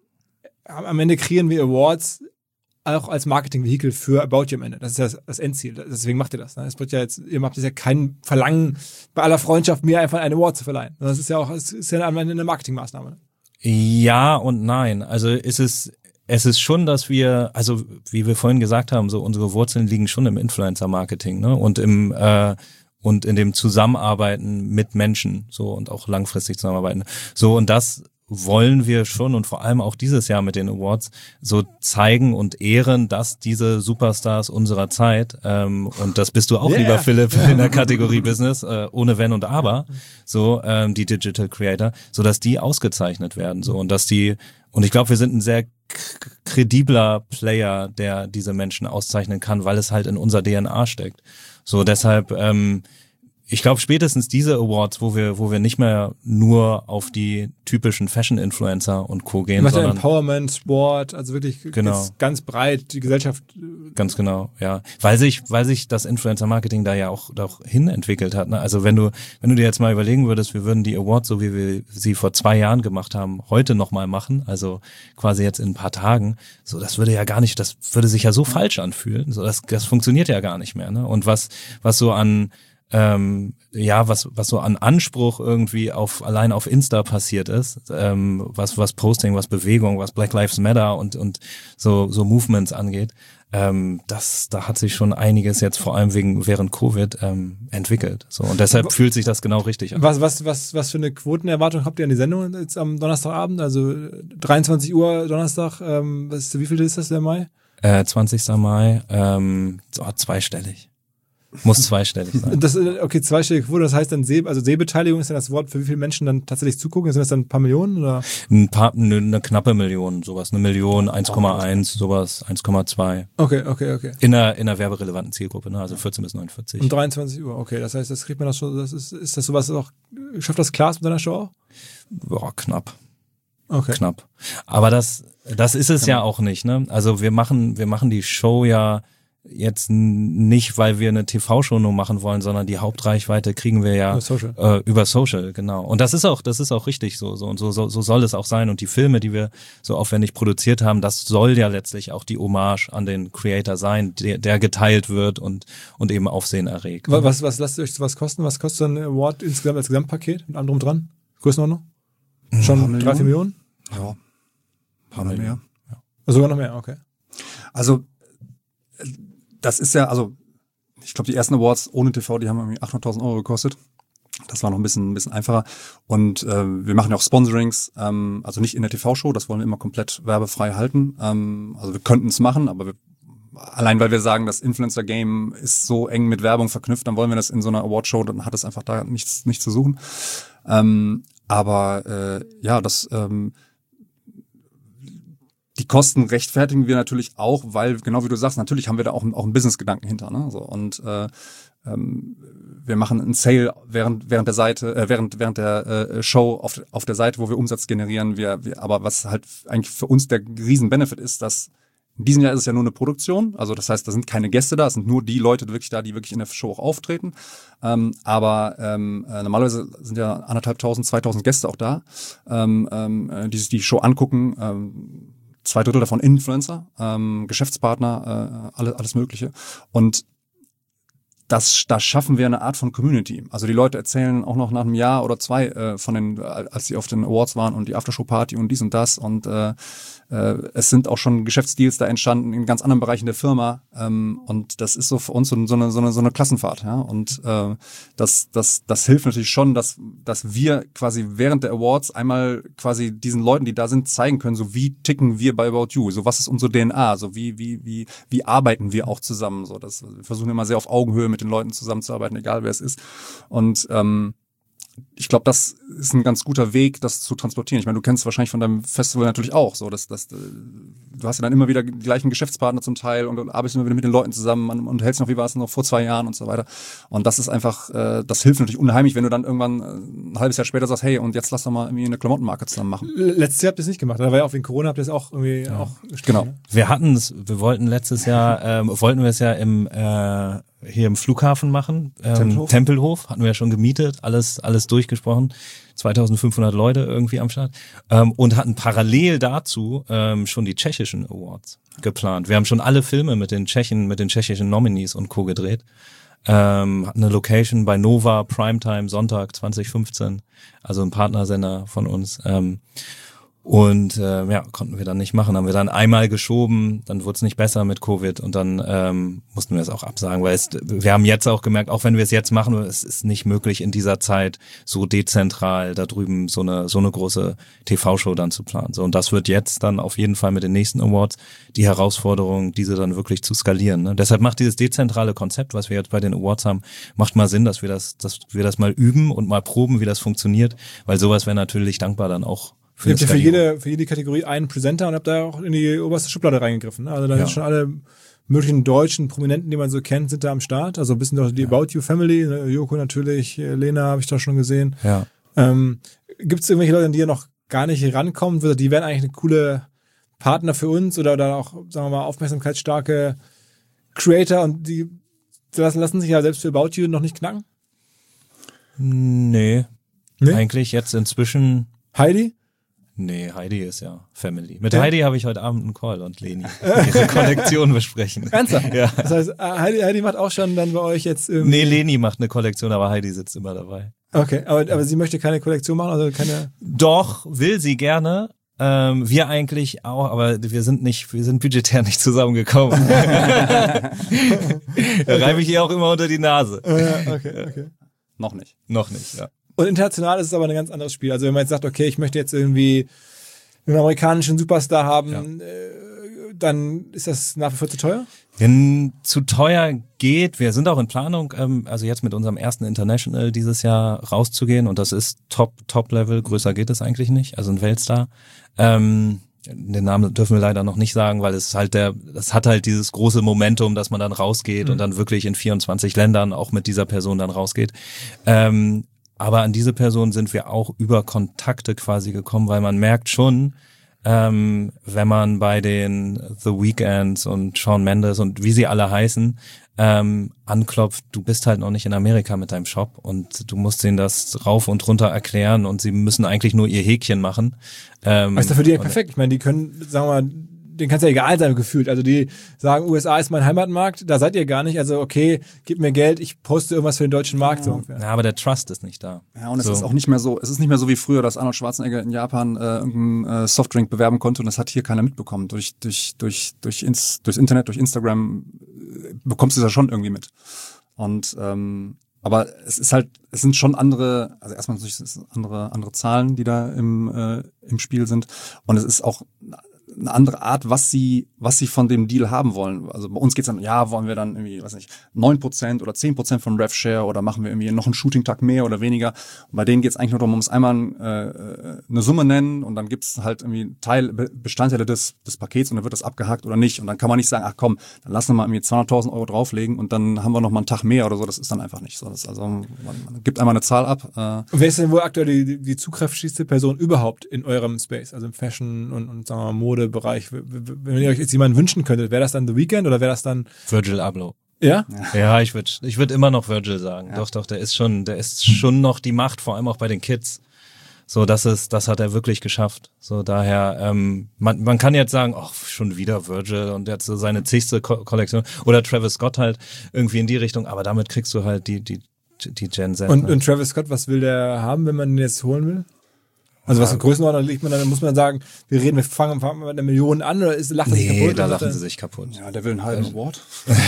am Ende kreieren wir Awards auch als Marketingvehikel für About You am Ende. Das ist ja das Endziel. Deswegen macht ihr das. Ne? Es wird ja jetzt, ihr habt jetzt ja kein Verlangen, bei aller Freundschaft mir einfach einen Award zu verleihen. Das ist ja auch, es ist ja am Ende eine Marketingmaßnahme. Ja und nein. Also ist es, es ist schon, dass wir, also wie wir vorhin gesagt haben, so unsere Wurzeln liegen schon im Influencer-Marketing, ne? Und im äh, und in dem Zusammenarbeiten mit Menschen, so, und auch langfristig zusammenarbeiten. So, und das wollen wir schon und vor allem auch dieses Jahr mit den Awards so zeigen und ehren, dass diese Superstars unserer Zeit, ähm, und das bist du auch, yeah. lieber Philipp, in der Kategorie Business, äh, ohne Wenn und Aber, so, ähm, die Digital Creator, so dass die ausgezeichnet werden, so, und dass die, und ich glaube, wir sind ein sehr k- kredibler Player, der diese Menschen auszeichnen kann, weil es halt in unserer D N A steckt. So, deshalb, ähm, ich glaube, spätestens diese Awards, wo wir, wo wir nicht mehr nur auf die typischen Fashion-Influencer und Co. gehen, sondern Empowerment, Sport, also wirklich genau. ganz breit die Gesellschaft. Ganz genau, ja, weil sich, weil sich das Influencer-Marketing da ja auch, auch hin entwickelt hat. Ne? Also wenn du, wenn du dir jetzt mal überlegen würdest, wir würden die Awards, so wie wir sie vor zwei Jahren gemacht haben, heute nochmal machen, also quasi jetzt in ein paar Tagen, so, das würde ja gar nicht, das würde sich ja so falsch anfühlen, so, das, das funktioniert ja gar nicht mehr. Ne? Und was, was so an Ähm, ja, was was so an Anspruch irgendwie auf allein auf Insta passiert ist, ähm, was was Posting, was Bewegung, was Black Lives Matter und und so so Movements angeht, ähm, das da hat sich schon einiges jetzt vor allem wegen während Covid ähm, entwickelt. So, und deshalb fühlt sich das genau richtig an. Was was was was für eine Quotenerwartung habt ihr an die Sendung jetzt am Donnerstagabend? Also dreiundzwanzig Uhr Donnerstag. Ähm, was ist, wie viel ist das der Mai? Äh, zwanzigster Mai, ähm, so zweistellig. Muss zweistellig sein. Das, okay, zweistellig Quote, das heißt dann Seh, also Sehbeteiligung ist dann das Wort, für wie viele Menschen dann tatsächlich zugucken? Sind das dann ein paar Millionen oder? Ein paar, eine, eine knappe Million, sowas, eine Million, eins Komma eins, sowas, eins Komma zwei. Okay, okay, okay. In einer, in einer werberelevanten Zielgruppe, ne, also vierzehn bis neunundvierzig. Um dreiundzwanzig Uhr, okay, das heißt, das kriegt man das schon, das ist, ist das sowas auch, schafft das Klaas mit seiner Show auch? Boah, knapp. Okay. Knapp. Aber das, das ist es ja auch nicht, ne? Also wir machen, wir machen die Show ja jetzt nicht, weil wir eine T V-Show nur machen wollen, sondern die Hauptreichweite kriegen wir ja über Social, äh, über Social, genau. Und das ist auch, das ist auch richtig so, so und so, so, so soll es auch sein. Und die Filme, die wir so aufwendig produziert haben, das soll ja letztlich auch die Hommage an den Creator sein, der, der geteilt wird und und eben Aufsehen erregt. Was, was, was lasst ihr euch sowas kosten? Was kostet so ein Award insgesamt als Gesamtpaket mit allem drum dran? Größenordnung? Schon drei, vier Millionen? Ja. Ein paar Millionen. Mehr. Ja. Sogar noch mehr, okay. Also das ist ja, also ich glaube, die ersten Awards ohne T V, die haben irgendwie achthunderttausend Euro gekostet. Das war noch ein bisschen ein bisschen einfacher. Und äh, wir machen ja auch Sponsorings, ähm, also nicht in der T V-Show, das wollen wir immer komplett werbefrei halten. Ähm, also wir könnten es machen, aber wir, allein weil wir sagen, das Influencer-Game ist so eng mit Werbung verknüpft, dann wollen wir das in so einer Award-Show, dann hat es einfach da nichts, nichts zu suchen. Ähm, aber äh, ja, das ähm, die Kosten rechtfertigen wir natürlich auch, weil, genau wie du sagst, natürlich haben wir da auch, auch einen Business-Gedanken hinter, ne? So, und äh, ähm, wir machen einen Sale während während der Seite, äh, während während der äh, Show auf auf der Seite, wo wir Umsatz generieren. Wir, wir, aber was halt eigentlich für uns der Riesen-Benefit ist, dass in diesem Jahr ist es ja nur eine Produktion, also das heißt, da sind keine Gäste da, es sind nur die Leute wirklich da, die wirklich in der Show auch auftreten. Ähm, aber ähm, äh, normalerweise sind ja anderthalbtausend, zweitausend Gäste auch da, ähm, ähm, die sich die Show angucken. Ähm, Zwei Drittel davon Influencer, ähm, Geschäftspartner, äh, alles, alles Mögliche. Und das, da schaffen wir eine Art von Community. Also die Leute erzählen auch noch nach einem Jahr oder zwei äh, von den, als sie auf den Awards waren und die Aftershow-Party und dies und das. Und äh, äh, es sind auch schon Geschäftsdeals da entstanden in ganz anderen Bereichen der Firma. Ähm, und das ist so für uns so, so, eine, so, eine, so eine Klassenfahrt. Ja? Und äh, das, das, das hilft natürlich schon, dass, dass wir quasi während der Awards einmal quasi diesen Leuten, die da sind, zeigen können, so wie ticken wir bei About You, so was ist unsere D N A, so wie, wie, wie, wie arbeiten wir auch zusammen. So, das, wir versuchen immer sehr auf Augenhöhe mit den Leuten zusammenzuarbeiten, egal wer es ist. Und ähm, ich glaube, das ist ein ganz guter Weg, das zu transportieren. Ich meine, du kennst wahrscheinlich von deinem Festival natürlich auch so, dass, dass du hast ja dann immer wieder die gleichen Geschäftspartner zum Teil und du arbeitest immer wieder mit den Leuten zusammen und, und hältst noch, wie war es noch vor zwei Jahren und so weiter. Und das ist einfach, äh, das hilft natürlich unheimlich, wenn du dann irgendwann ein halbes Jahr später sagst, hey, und jetzt lass doch mal irgendwie eine Klamottenmarke zusammen machen. Letztes Jahr habt ihr es nicht gemacht, da war ja auch wegen Corona, habt ihr es auch irgendwie ja. auch gestrichen, genau. Ne? Wir hatten es, wir wollten letztes Jahr, ähm, wollten wir es ja im äh, hier im Flughafen machen, ähm, Tempelhof. Tempelhof, hatten wir ja schon gemietet, alles alles durchgesprochen, zweitausendfünfhundert Leute irgendwie am Start, ähm, und hatten parallel dazu ähm, schon die tschechischen Awards geplant. Wir haben schon alle Filme mit den Tschechen, mit den tschechischen Nominees und Co. gedreht. Ähm, hatten eine Location bei Nova, Primetime, Sonntag zwanzig fünfzehn, also ein Partnersender von uns. Ähm, Und äh, ja, konnten wir dann nicht machen. Haben wir dann einmal geschoben, dann wurde es nicht besser mit Covid und dann ähm, mussten wir es auch absagen, weil es, wir haben jetzt auch gemerkt, auch wenn wir es jetzt machen, es ist nicht möglich in dieser Zeit so dezentral da drüben so eine so eine große T V-Show dann zu planen. So, und das wird jetzt dann auf jeden Fall mit den nächsten Awards die Herausforderung, diese dann wirklich zu skalieren. Ne? Deshalb macht dieses dezentrale Konzept, was wir jetzt bei den Awards haben, macht mal Sinn, dass wir das, dass wir das mal üben und mal proben, wie das funktioniert, weil sowas wäre natürlich dankbar dann auch. Ihr habt ja für jede, für jede Kategorie einen Presenter und habt da auch in die oberste Schublade reingegriffen. Ne? Also da ja. sind schon alle möglichen deutschen Prominenten, die man so kennt, sind da am Start. Also ein bisschen doch die ja. About You Family, ne? Joko natürlich, Lena habe ich da schon gesehen. Ja. Ähm, gibt es irgendwelche Leute, an die ihr noch gar nicht rankommen? Die wären eigentlich eine coole Partner für uns oder, oder auch, sagen wir mal, aufmerksamkeitsstarke Creator und die lassen, lassen sich ja selbst für About You noch nicht knacken? Nee. nee? Eigentlich jetzt inzwischen... Heidi? Nee, Heidi ist ja Family. Mit ja? Heidi habe ich heute Abend einen Call und Leni ihre Kollektion besprechen. Ernsthaft? Ja. Das heißt, Heidi, Heidi macht auch schon dann bei euch jetzt irgendwie... Nee, Leni macht eine Kollektion, aber Heidi sitzt immer dabei. Okay, aber, aber sie möchte keine Kollektion machen, also keine... Doch, will sie gerne. Ähm, wir eigentlich auch, aber wir sind nicht, wir sind budgetär nicht zusammengekommen. Da reibe ich ihr auch immer unter die Nase. Ja, okay, okay. Noch nicht. Noch nicht, ja. Und international ist es aber ein ganz anderes Spiel. Also wenn man jetzt sagt, okay, ich möchte jetzt irgendwie einen amerikanischen Superstar haben, ja. äh, dann ist das nach wie vor zu teuer? Wenn zu teuer geht, wir sind auch in Planung, ähm, also jetzt mit unserem ersten International dieses Jahr rauszugehen und das ist Top, Top-Level, größer geht es eigentlich nicht, also ein Weltstar. Ähm, den Namen dürfen wir leider noch nicht sagen, weil es halt der, das hat halt dieses große Momentum, dass man dann rausgeht mhm. und dann wirklich in vierundzwanzig Ländern auch mit dieser Person dann rausgeht. Ähm, Aber an diese Person sind wir auch über Kontakte quasi gekommen, weil man merkt schon, ähm, wenn man bei den The Weeknds und Shawn Mendes und wie sie alle heißen, ähm, anklopft, du bist halt noch nicht in Amerika mit deinem Shop und du musst denen das rauf und runter erklären und sie müssen eigentlich nur ihr Häkchen machen. Ähm, ist doch für die ja perfekt. Ich meine, die können, sagen wir mal, denen kann es ja egal sein gefühlt. Also die sagen, U S A ist mein Heimatmarkt, da seid ihr gar nicht. Also okay, gib mir Geld, ich poste irgendwas für den deutschen Markt. Ja, so. ja aber der Trust ist nicht da. Ja, und es so. ist auch nicht mehr so, es ist nicht mehr so wie früher, dass Arnold Schwarzenegger in Japan äh, irgendeinen äh, Softdrink bewerben konnte und das hat hier keiner mitbekommen. Durch durch durch durch ins, durchs Internet, durch Instagram äh, bekommst du das ja schon irgendwie mit. Und ähm, aber es ist halt, es sind schon andere, also erstmal natürlich es sind andere andere Zahlen, die da im äh, im Spiel sind und es ist auch eine andere Art, was sie, was sie von dem Deal haben wollen. Also bei uns geht's dann, ja, wollen wir dann irgendwie, weiß nicht, neun Prozent oder zehn Prozent vom RevShare oder machen wir irgendwie noch einen Shooting-Tag mehr oder weniger. Und bei denen geht's eigentlich nur darum, man muss einmal äh, eine Summe nennen und dann gibt's halt irgendwie Teil, Bestandteile des, des Pakets und dann wird das abgehakt oder nicht. Und dann kann man nicht sagen, ach komm, dann lassen wir mal irgendwie zweihunderttausend Euro drauflegen und dann haben wir noch mal einen Tag mehr oder so. Das ist dann einfach nicht so. Das ist also, man, man gibt einmal eine Zahl ab. Äh. Und wer ist denn wohl aktuell die, die zugkräftigste Person überhaupt in eurem Space? Also im Fashion und, und sagen wir mal, Mode Bereich. Wenn ihr euch jetzt jemanden wünschen könntet, wäre das dann The Weeknd oder wäre das dann Virgil Abloh? Ja? Ja, ich würde ich würd immer noch Virgil sagen. Ja. Doch, doch, der ist schon, der ist schon noch die Macht, vor allem auch bei den Kids. So, das ist, das hat er wirklich geschafft. So, daher, ähm, man, man kann jetzt sagen, ach, schon wieder Virgil und jetzt so seine zigste Ko- Kollektion oder Travis Scott halt irgendwie in die Richtung, aber damit kriegst du halt die, die, die Gen Z. Und, ne? und Travis Scott, was will der haben, wenn man ihn jetzt holen will? Also was für Größenordnung liegt man dann, muss man sagen, wir reden, wir fangen, fangen mit einer Million an oder ist, lacht er nee, sich kaputt? da lachen sie sich kaputt. Ja, der will einen halben Award.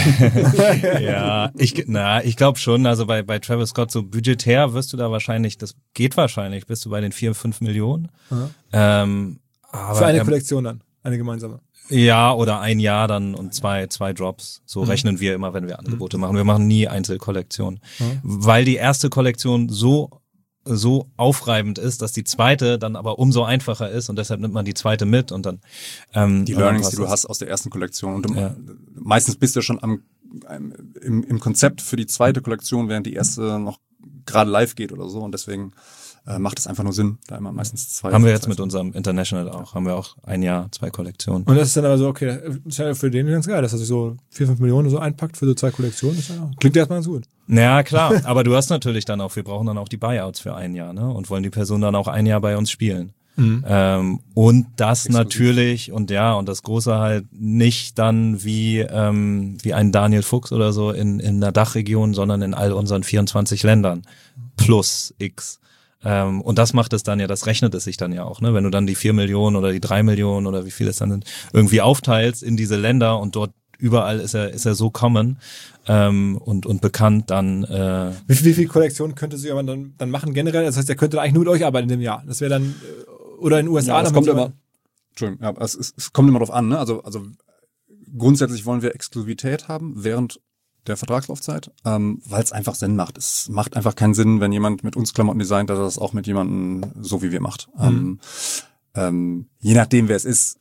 Ja, ich, na, ich glaube schon, also bei, bei Travis Scott so budgetär wirst du da wahrscheinlich, das geht wahrscheinlich, bist du bei den vier, fünf Millionen. Ähm, aber für eine ähm, Kollektion dann, eine gemeinsame. Ja, oder ein Jahr dann und zwei, zwei Drops. So mhm. rechnen wir immer, wenn wir Angebote mhm. machen. Wir machen nie Einzelkollektionen. Mhm. Weil die erste Kollektion so so aufreibend ist, dass die zweite dann aber umso einfacher ist und deshalb nimmt man die zweite mit und dann ähm, die Learnings, die du hast aus der ersten Kollektion und du, ja. meistens bist du schon am im, im Konzept für die zweite Kollektion, während die erste noch gerade live geht oder so und deswegen äh, macht es einfach nur Sinn, da immer meistens zwei. Haben wir jetzt mit unserem International auch, haben wir auch ein Jahr, zwei Kollektionen. Und das ist dann aber so, okay, das ist ja für den ganz geil, dass er sich so vier, fünf Millionen so einpackt für so zwei Kollektionen, das ja, klingt erstmal ganz gut. Ja, klar, aber du hast natürlich dann auch, wir brauchen dann auch die Buyouts für ein Jahr, ne, und wollen die Person dann auch ein Jahr bei uns spielen. Mhm. Ähm, und das Exklusiv. Natürlich, und ja, und das Große halt nicht dann wie ähm, wie ein Daniel Fuchs oder so in in der Dachregion, sondern in all unseren vierundzwanzig Ländern plus X. Ähm, und das macht es dann ja, das rechnet es sich dann ja auch, ne? Wenn du dann die vier Millionen oder die drei Millionen oder wie viel es dann sind, irgendwie aufteilst in diese Länder und dort überall ist er ist er so common ähm, und und bekannt, dann äh, Wie viel, wie viel Kollektionen könnte so jemand dann, dann machen generell? Das heißt, er könnte eigentlich nur mit euch arbeiten in dem Jahr. Das wäre dann, äh, oder in den U S A. Ja, das noch kommt mit immer, Entschuldigung, ja, es, es, es kommt immer drauf an, ne? Also, also grundsätzlich wollen wir Exklusivität haben während der Vertragslaufzeit, ähm, weil es einfach Sinn macht. Es macht einfach keinen Sinn, wenn jemand mit uns Klamotten designt, dass er das auch mit jemandem so wie wir macht. Mhm. Ähm, ähm, je nachdem, wer es ist,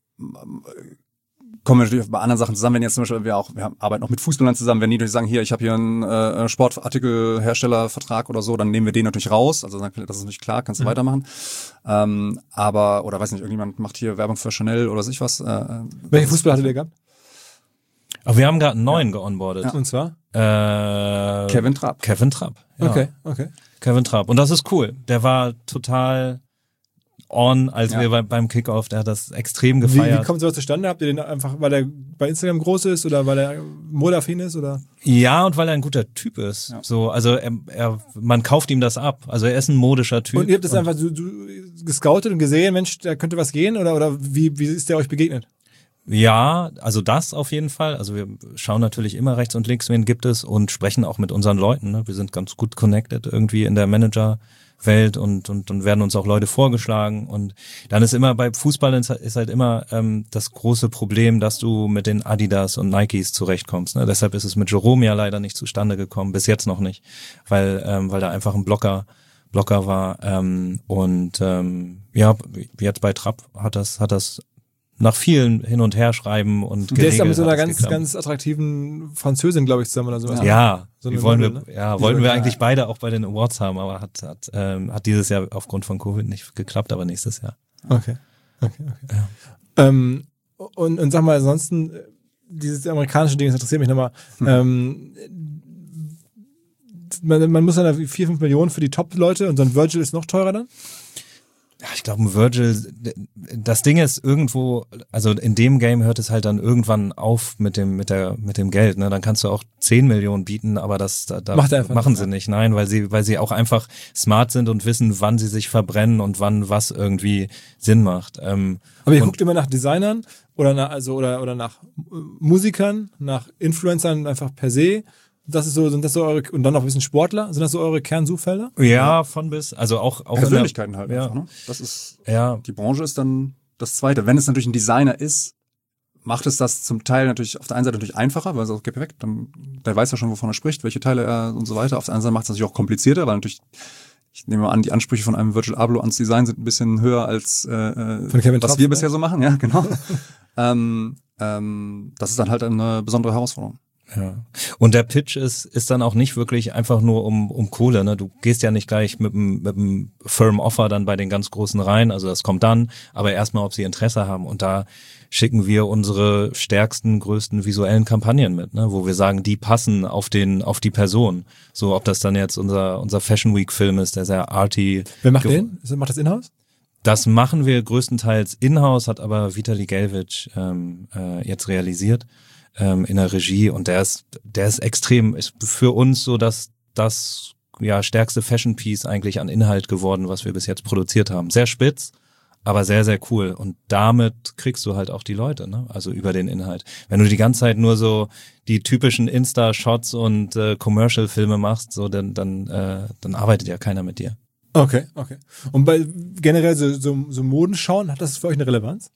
kommen wir natürlich bei anderen Sachen zusammen. Wenn jetzt zum Beispiel wir auch, wir arbeiten auch mit Fußballern zusammen, wenn die natürlich sagen, hier, ich habe hier einen äh, Sportartikelherstellervertrag oder so, dann nehmen wir den natürlich raus. Also das ist natürlich klar, kannst du mhm. weitermachen. Ähm, aber, oder weiß nicht, irgendjemand macht hier Werbung für Chanel oder sich was. Äh, Welche Fußballer hattet ihr gehabt? Aber wir haben gerade einen neuen ja. geonboardet. Ja. Und zwar? Äh, Kevin Trapp. Kevin Trapp. Ja. Okay, okay. Kevin Trapp. Und das ist cool. Der war total on, als ja. wir bei, beim Kickoff, der hat das extrem gefeiert. Wie, wie kommt sowas zustande? Habt ihr den einfach, weil er bei Instagram groß ist oder weil er modeaffin ist oder? Ja, und weil er ein guter Typ ist. Ja. So, also er, er, man kauft ihm das ab. Also er ist ein modischer Typ. Und ihr habt das einfach so, so gescoutet und gesehen, Mensch, da könnte was gehen oder oder wie wie ist der euch begegnet? Ja, also das auf jeden Fall. Also wir schauen natürlich immer rechts und links, wen gibt es und sprechen auch mit unseren Leuten. Ne? Wir sind ganz gut connected irgendwie in der Manager-Welt und, und, und werden uns auch Leute vorgeschlagen. Und dann ist immer bei Fußball ist halt immer ähm, das große Problem, dass du mit den Adidas und Nikes zurechtkommst. Ne? Deshalb ist es mit Jerome ja leider nicht zustande gekommen, bis jetzt noch nicht, weil ähm, weil da einfach ein Blocker Blocker war. Ähm, und ähm, ja, jetzt bei Trapp hat das hat das nach vielen Hin- und Herschreiben und der ist ja mit so einer ganz, geklappt. ganz attraktiven Französin, glaube ich, zusammen oder sowas. Ja, so die wollen Model, wir, ne? ja, wollten wir ja. eigentlich beide auch bei den Awards haben, aber hat, hat, ähm, hat dieses Jahr aufgrund von Covid nicht geklappt, aber nächstes Jahr. Okay, okay, okay. Ja. Ähm, und, und sag mal, ansonsten, dieses amerikanische Ding, das interessiert mich nochmal, hm. ähm, man, man muss dann vier, fünf Millionen für die Top-Leute und so ein Virgil ist noch teurer dann? Ja, ich glaube, ein Virgil, das Ding ist irgendwo, also in dem Game hört es halt dann irgendwann auf mit dem, mit der, mit dem Geld, ne? Dann kannst du auch zehn Millionen bieten, aber das, da, da machen sie nicht, nein, weil sie, weil sie auch einfach smart sind und wissen, wann sie sich verbrennen und wann was irgendwie Sinn macht. Ähm, aber ihr guckt immer nach Designern oder nach, also, oder, oder nach Musikern, nach Influencern einfach per se. Das ist so, sind das so eure, und dann noch ein bisschen Sportler? Sind das so eure Kernsuchfelder? Ja, von bis, also auch, auch Persönlichkeiten der, halt ja. einfach, ne? Das ist, ja. Die Branche ist dann das Zweite. Wenn es natürlich ein Designer ist, macht es das zum Teil natürlich auf der einen Seite natürlich einfacher, weil es okay, perfekt, dann, der weiß ja schon, wovon er spricht, welche Teile er und so weiter. Auf der anderen Seite macht es natürlich auch komplizierter, weil natürlich, ich nehme mal an, die Ansprüche von einem Virgil Abloh ans Design sind ein bisschen höher als, äh, was Tropf, wir bisher so machen, ja, genau. ähm, ähm, das ist dann halt eine besondere Herausforderung. Ja. Und der Pitch ist ist dann auch nicht wirklich einfach nur um um Kohle, ne? Du gehst ja nicht gleich mit einem mit einem Firm Offer dann bei den ganz Großen rein, also das kommt dann, aber erstmal, ob sie Interesse haben, und da schicken wir unsere stärksten, größten visuellen Kampagnen mit, ne, wo wir sagen, die passen auf den auf die Person. So, ob das dann jetzt unser unser Fashion Week Film ist, der sehr arty. Wer macht den? Macht das in-house? Das machen wir größtenteils in-house, hat aber Vitali Gelvic ähm, äh, jetzt realisiert. In der Regie, und der ist, der ist extrem, ist für uns so das, das, ja, stärkste Fashion Piece eigentlich an Inhalt geworden, was wir bis jetzt produziert haben. Sehr spitz, aber sehr, sehr cool. Und damit kriegst du halt auch die Leute, ne? Also über den Inhalt. Wenn du die ganze Zeit nur so die typischen Insta-Shots und äh, Commercial-Filme machst, so, dann, dann, äh, dann arbeitet ja keiner mit dir. Okay, okay. Und bei generell so, so, so Modenschauen, hat das für euch eine Relevanz?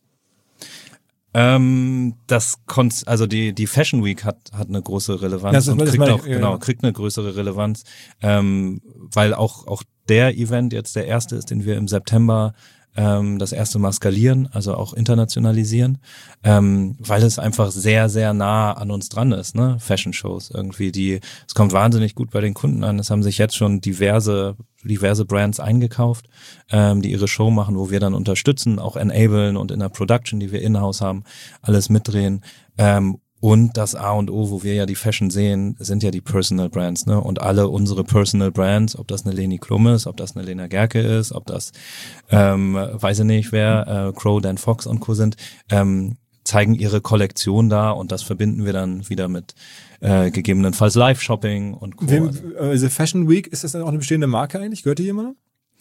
Ähm, das Kon- also die die Fashion Week hat hat eine große Relevanz ja, und kriegt auch ich, ja, genau ja. kriegt eine größere Relevanz, ähm, weil auch auch der Event jetzt der erste ist, den wir im September ähm, das erste Mal skalieren, also auch internationalisieren, ähm, weil es einfach sehr sehr nah an uns dran ist, ne? Fashion Shows irgendwie, die es kommt wahnsinnig gut bei den Kunden an. Es haben sich jetzt schon diverse diverse Brands eingekauft, ähm, die ihre Show machen, wo wir dann unterstützen, auch enablen und in der Production, die wir in-house haben, alles mitdrehen. Ähm, und das A und O, wo wir ja die Fashion sehen, sind ja die Personal Brands, ne? Und alle unsere Personal Brands, ob das eine Leni Klum ist, ob das eine Lena Gerke ist, ob das, ähm, weiß ich nicht wer, äh, Crow, Dan Fox und Co. sind, ähm, zeigen ihre Kollektion da, und das verbinden wir dann wieder mit äh, gegebenenfalls Live-Shopping und Co. Wem, also Fashion Week, ist das dann auch eine bestehende Marke eigentlich? Gehört die jemandem?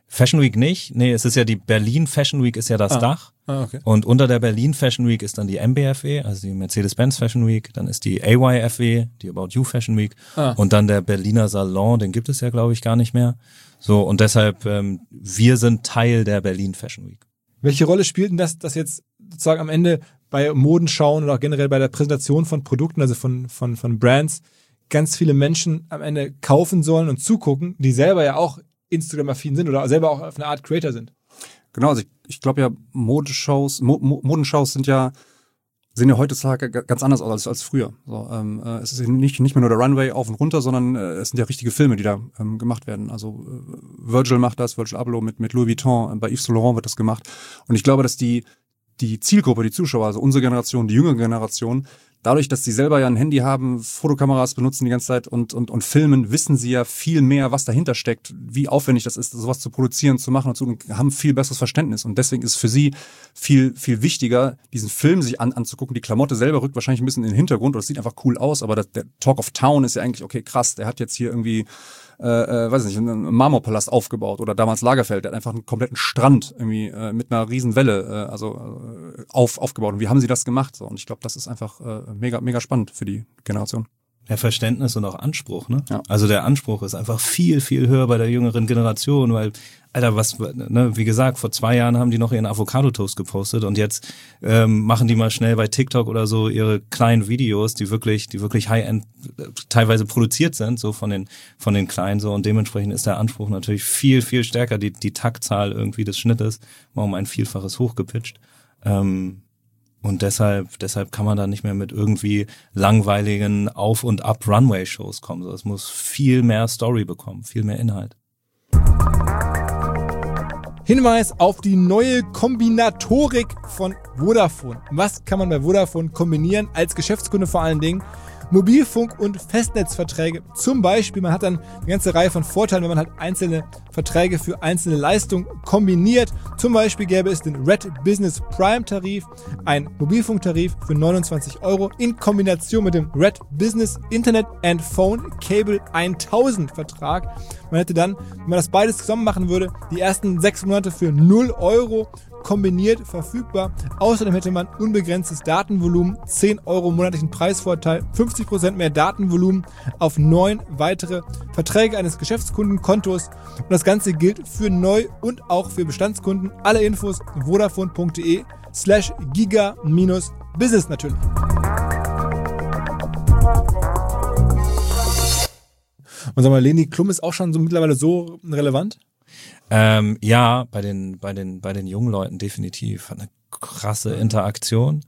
Fashion Week nicht. Nee, es ist ja die Berlin Fashion Week ist ja das ah. Dach. Ah, okay. Und unter der Berlin Fashion Week ist dann die M B F W, also die Mercedes-Benz Fashion Week. Dann ist die A Y F W, die About You Fashion Week. Ah. Und dann der Berliner Salon, den gibt es ja, glaube ich, gar nicht mehr. So, und deshalb, ähm, wir sind Teil der Berlin Fashion Week. Welche Rolle spielt denn das, das jetzt sozusagen am Ende bei Modenschauen oder auch generell bei der Präsentation von Produkten, also von, von, von Brands, ganz viele Menschen am Ende kaufen sollen und zugucken, die selber ja auch Instagram-affin sind oder selber auch auf eine Art Creator sind? Genau, also ich, ich glaube ja, Modeshows, Mo, Mo, Modenshows sind ja sehen ja heutzutage ganz anders aus als, als früher. So, ähm, äh, es ist nicht, nicht mehr nur der Runway auf und runter, sondern äh, es sind ja richtige Filme, die da ähm, gemacht werden. Also äh, Virgil macht das, Virgil Abloh mit, mit Louis Vuitton, äh, bei Yves Saint Laurent wird das gemacht. Und ich glaube, dass die die Zielgruppe, die Zuschauer, also unsere Generation, die jüngere Generation, dadurch, dass sie selber ja ein Handy haben, Fotokameras benutzen die ganze Zeit und, und, und filmen, wissen sie ja viel mehr, was dahinter steckt, wie aufwendig das ist, sowas zu produzieren, zu machen und zu, und haben viel besseres Verständnis. Und deswegen ist für sie viel, viel wichtiger, diesen Film sich an, anzugucken. Die Klamotte selber rückt wahrscheinlich ein bisschen in den Hintergrund oder es sieht einfach cool aus, aber das, der Talk of Town ist ja eigentlich, okay, krass, der hat jetzt hier irgendwie Äh, äh, weiß nicht, einen Marmorpalast aufgebaut oder damals Lagerfeld, der hat einfach einen kompletten Strand irgendwie äh, mit einer riesen Welle äh, also äh, auf, aufgebaut. Und wie haben sie das gemacht? So, und ich glaube, das ist einfach äh, mega, mega spannend für die Generation. Ja, Verständnis und auch Anspruch, ne? Ja. Also der Anspruch ist einfach viel, viel höher bei der jüngeren Generation, weil, Alter, was, ne, wie gesagt, vor zwei Jahren haben die noch ihren Avocado-Toast gepostet und jetzt ähm, machen die mal schnell bei TikTok oder so ihre kleinen Videos, die wirklich, die wirklich High-End teilweise produziert sind, so von den, von den Kleinen so, und dementsprechend ist der Anspruch natürlich viel, viel stärker, die, die Taktzahl irgendwie des Schnittes mal um ein Vielfaches hochgepitcht. Ähm, Und deshalb, deshalb kann man da nicht mehr mit irgendwie langweiligen Auf- und Ab-Runway-Shows kommen. So, es muss viel mehr Story bekommen, viel mehr Inhalt. Hinweis auf die neue Kombinatorik von Vodafone. Was kann man bei Vodafone kombinieren, als Geschäftskunde vor allen Dingen? Mobilfunk- und Festnetzverträge. Zum Beispiel, man hat dann eine ganze Reihe von Vorteilen, wenn man halt einzelne Verträge für einzelne Leistungen kombiniert. Zum Beispiel gäbe es den Red Business Prime Tarif, ein Mobilfunktarif für neunundzwanzig Euro in Kombination mit dem Red Business Internet and Phone Cable tausend Vertrag. Man hätte dann, wenn man das beides zusammen machen würde, die ersten sechs Monate für null Euro kombiniert verfügbar. Außerdem hätte man unbegrenztes Datenvolumen, zehn Euro monatlichen Preisvorteil, fünfzig Prozent mehr Datenvolumen auf neun weitere Verträge eines Geschäftskundenkontos. Und das Ganze gilt für Neu- und auch für Bestandskunden. Alle Infos vodafone.de slash giga minus business natürlich. Und sag mal, Leni Klum ist auch schon so mittlerweile so relevant? Ähm, ja, bei den, bei den, bei den jungen Leuten definitiv. Hat eine krasse Interaktion.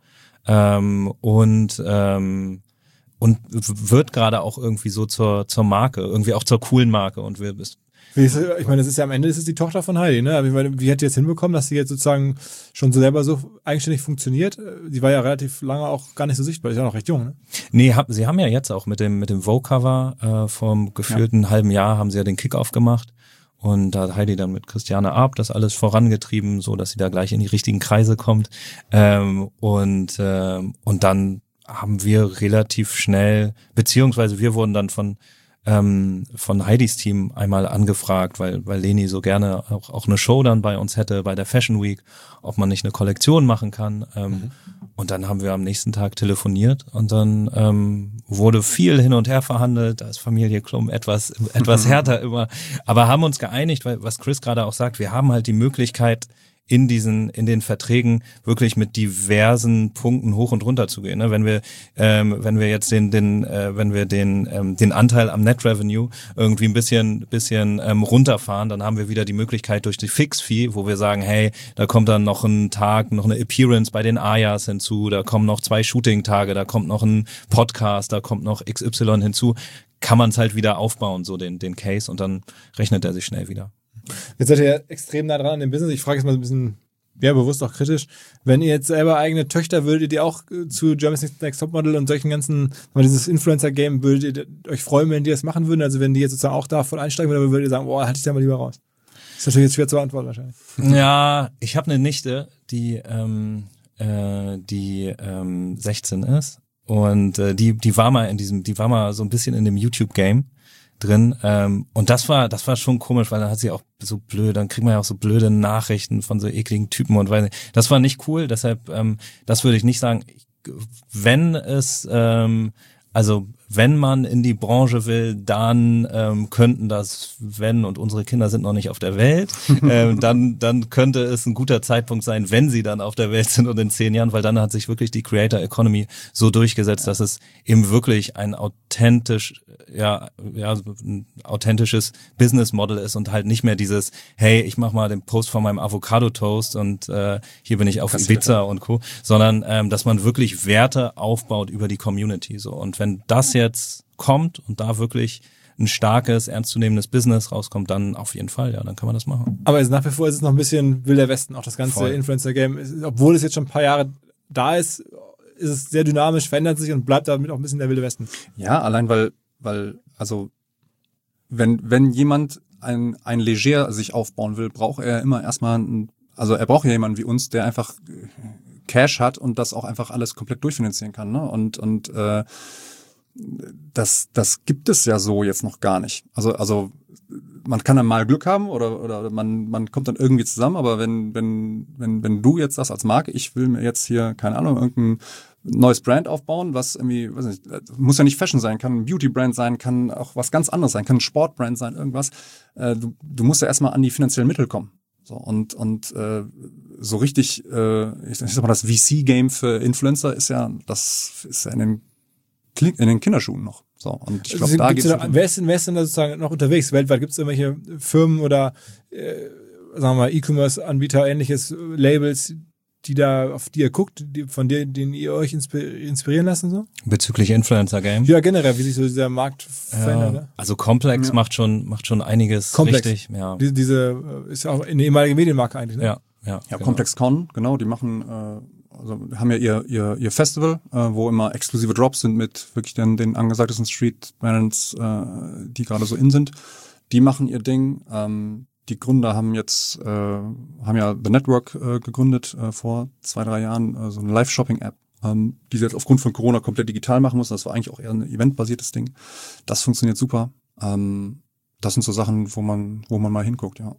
Ähm, und, ähm, und wird gerade auch irgendwie so zur, zur Marke, irgendwie auch zur coolen Marke. Und wir, ich meine, das ist ja am Ende, das ist die Tochter von Heidi, ne? Aber ich meine, wie hat die jetzt hinbekommen, dass sie jetzt sozusagen schon so selber so eigenständig funktioniert? Die war ja relativ lange auch gar nicht so sichtbar, ist ja noch recht jung, ne? Nee, hab, sie haben ja jetzt auch mit dem, mit dem Vogue-Cover, äh, vom gefühlten ja. halben Jahr haben sie ja den Kick-Off gemacht. Und da hat Heidi dann mit Christiane Arp das alles vorangetrieben, so dass sie da gleich in die richtigen Kreise kommt. Ähm, und, ähm, und dann haben wir relativ schnell, beziehungsweise wir wurden dann von, ähm, von Heidis Team einmal angefragt, weil, weil Leni so gerne auch, auch eine Show dann bei uns hätte, bei der Fashion Week, ob man nicht eine Kollektion machen kann. Ähm, mhm. Und dann haben wir am nächsten Tag telefoniert und dann ähm, wurde viel hin und her verhandelt. Da ist Familie Klum etwas etwas härter immer, aber haben uns geeinigt, weil was Chris gerade auch sagt, wir haben halt die Möglichkeit, in diesen, in den Verträgen wirklich mit diversen Punkten hoch und runter zu gehen. Ne? Wenn wir, ähm, wenn wir jetzt den, den, äh, wenn wir den, ähm, den Anteil am Net Revenue irgendwie ein bisschen, bisschen ähm, runterfahren, dann haben wir wieder die Möglichkeit durch die Fix-Fee, wo wir sagen, hey, da kommt dann noch ein Tag, noch eine Appearance bei den Ayas hinzu, da kommen noch zwei Shooting-Tage, da kommt noch ein Podcast, da kommt noch X Y hinzu, kann man es halt wieder aufbauen, so den, den Case, und dann rechnet er sich schnell wieder. Jetzt seid ihr ja extrem nah dran an dem Business. Ich frage jetzt mal ein bisschen, ja, bewusst auch kritisch. Wenn ihr jetzt selber eigene Töchter, würdet ihr auch zu Germany's Next Topmodel und solchen ganzen, mal dieses Influencer-Game, würdet ihr euch freuen, wenn die das machen würden? Also wenn die jetzt sozusagen auch da voll einsteigen würden, würdet ihr sagen, boah, halte ich da mal lieber raus? Das ist natürlich jetzt schwer zu beantworten wahrscheinlich. Ja, ich habe eine Nichte, die, ähm, äh, die ähm, sechzehn ist und äh, die, die war mal in diesem, die war mal so ein bisschen in dem YouTube-Game. drin. Ähm, und das war, das war schon komisch, weil dann hat sie auch so blöd, dann kriegt man ja auch so blöde Nachrichten von so ekligen Typen und weiß nicht. Das war nicht cool, deshalb, ähm, das würde ich nicht sagen. Wenn es, ähm, also wenn man in die Branche will, dann ähm, könnten das, wenn, und unsere Kinder sind noch nicht auf der Welt, ähm, dann dann könnte es ein guter Zeitpunkt sein, wenn sie dann auf der Welt sind und in zehn Jahren, weil dann hat sich wirklich die Creator Economy so durchgesetzt, dass es eben wirklich ein authentisch, ja, ja, ein authentisches Business Model ist und halt nicht mehr dieses, hey, ich mach mal den Post von meinem Avocado Toast und äh, hier bin ich auf Kassiert. Ibiza und Co., sondern ähm, dass man wirklich Werte aufbaut über die Community so. Und wenn das jetzt kommt und da wirklich ein starkes, ernstzunehmendes Business rauskommt, dann auf jeden Fall, ja, dann kann man das machen. Aber jetzt nach wie vor ist es noch ein bisschen Wilder Westen, auch das ganze Influencer-Game. Obwohl es jetzt schon ein paar Jahre da ist, ist es sehr dynamisch, verändert sich und bleibt damit auch ein bisschen der Wilde Westen. Ja, allein weil, weil, also, wenn, wenn jemand ein, ein Leger sich aufbauen will, braucht er immer erstmal, ein, also er braucht ja jemanden wie uns, der einfach Cash hat und das auch einfach alles komplett durchfinanzieren kann, ne? Und, und, äh, das, das gibt es ja so jetzt noch gar nicht. Also, also, man kann dann mal Glück haben oder, oder man, man kommt dann irgendwie zusammen, aber wenn, wenn, wenn, wenn du jetzt sagst als Marke, ich will mir jetzt hier, keine Ahnung, irgendein neues Brand aufbauen, was irgendwie, weiß nicht, muss ja nicht Fashion sein, kann ein Beauty-Brand sein, kann auch was ganz anderes sein, kann ein Sportbrand sein, irgendwas. Äh, du, du musst ja erstmal an die finanziellen Mittel kommen. So, und, und, äh, so richtig, äh, ich sag mal, das V C-Game für Influencer ist ja, das ist ja in den in den Kinderschuhen noch. So, und ich glaube, da geht's da, wer ist denn, wer ist denn da sozusagen noch unterwegs? Weltweit gibt es irgendwelche Firmen oder äh, sagen wir mal E-Commerce-Anbieter, ähnliches Labels, die da, auf die ihr guckt, die, von denen, denen ihr euch inspirieren lassen so? Bezüglich Influencer-Game? Ja, generell, wie sich so dieser Markt verändert. Ja, also Complex ja. macht schon macht schon einiges Complex. richtig. Ja. Die, diese ist ja auch eine ehemalige Medienmarke eigentlich. Ne? Ja, ja. Ja, genau. Complex Con, genau, die machen äh, also haben ja ihr ihr ihr Festival, äh, wo immer exklusive Drops sind mit wirklich den den angesagtesten Street Brands, äh, die gerade so in sind. Die machen ihr Ding. Ähm, die Gründer haben jetzt äh, haben ja The Network äh, gegründet äh, vor zwei drei Jahren, äh, so eine Live-Shopping-App, ähm, die sie jetzt aufgrund von Corona komplett digital machen mussten. Das war eigentlich auch eher ein eventbasiertes Ding. Das funktioniert super. Ähm, das sind so Sachen, wo man wo man mal hinguckt, ja.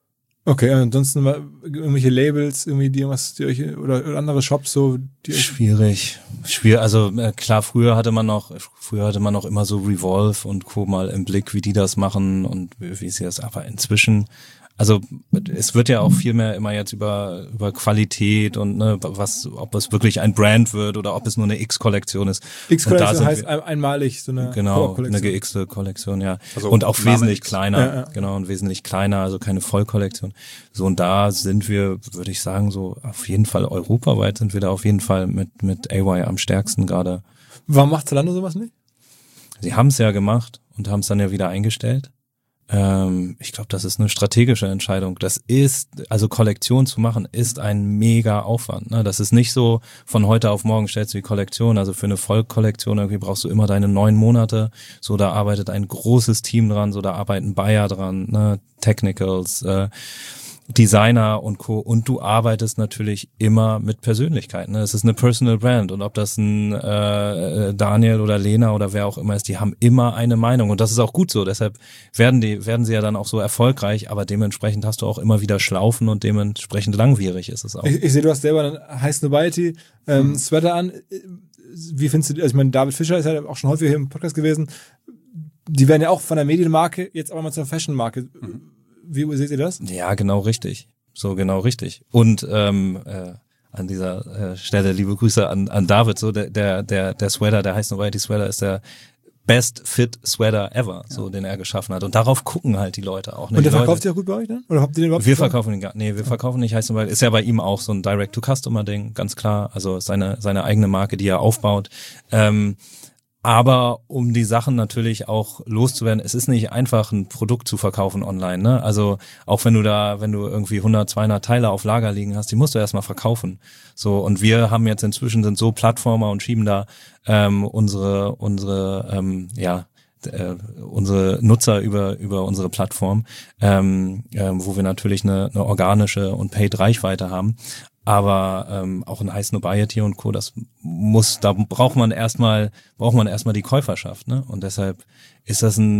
Okay, ansonsten mal irgendwelche Labels, irgendwie die was die euch oder, oder andere Shops so, die euch schwierig, schwierig. Also äh, klar, früher hatte man noch, früher hatte man noch immer so Revolve und Co. mal im Blick, wie die das machen und wie, wie sie das. Aber inzwischen, also es wird ja auch viel mehr immer jetzt über über Qualität und ne, was, ob es wirklich ein Brand wird oder ob es nur eine X-Kollektion ist. X-Kollektion heißt wir, einmalig so eine genau eine geixte Kollektion, ja. Also und auch wesentlich X. kleiner, ja, ja. genau und wesentlich kleiner, also keine Vollkollektion. So und da sind wir, würde ich sagen, so auf jeden Fall europaweit sind wir da auf jeden Fall mit mit A Y am stärksten gerade. Warum macht Zalando sowas nicht? Sie haben es ja gemacht und haben es dann ja wieder eingestellt. Ähm, ich glaube, das ist eine strategische Entscheidung. Das ist, also Kollektion zu machen, ist ein mega Aufwand. Ne? Das ist nicht so, von heute auf morgen stellst du die Kollektion. Also für eine Vollkollektion irgendwie brauchst du immer deine neun Monate. So, da arbeitet ein großes Team dran, so da arbeiten Buyer dran, ne? Technicals, äh, Designer und Co. Und du arbeitest natürlich immer mit Persönlichkeiten. Ne? Es ist eine Personal Brand und ob das ein äh, Daniel oder Lena oder wer auch immer ist, die haben immer eine Meinung und das ist auch gut so. Deshalb werden die werden sie ja dann auch so erfolgreich, aber dementsprechend hast du auch immer wieder Schlaufen und dementsprechend langwierig ist es auch. Ich, ich sehe, du hast selber einen High Snobiety ähm, mhm. Sweater an. Wie findest du, also ich meine, David Fischer ist ja auch schon häufig hier im Podcast gewesen. Die werden ja auch von der Medienmarke jetzt aber mal zur Fashionmarke. Mhm. Wie seht ihr das? Ja, genau richtig. So genau richtig. Und ähm, äh, an dieser äh, Stelle liebe Grüße an an David. So der der der der Sweater, der heißt Nobody Sweater, ist der Best Fit Sweater ever, so ja. den er geschaffen hat. Und darauf gucken halt die Leute auch. Ne? Und der die verkauft Leute, ja gut bei euch dann? Oder habt ihr den überhaupt? Wir verkaufen den gar. Nee, wir verkaufen nicht. Heißt Nobody. Ist ja bei ihm auch so ein Direct-to-Customer-Ding, ganz klar. Also seine seine eigene Marke, die er aufbaut. Ähm, Aber um die Sachen natürlich auch loszuwerden, es ist nicht einfach, ein Produkt zu verkaufen online, ne? Also auch wenn du da, wenn du irgendwie hundert, zweihundert Teile auf Lager liegen hast, die musst du erstmal verkaufen. So, und wir haben jetzt inzwischen, sind so Plattformer und schieben da ähm, unsere, unsere, ähm, ja, äh, unsere Nutzer über über unsere Plattform, ähm, ähm, wo wir natürlich eine, eine organische und paid Reichweite haben. Aber ähm, auch ein High Snobiety und Co. Das muss, da braucht man erstmal, braucht man erstmal die Käuferschaft, ne? Und deshalb ist das ein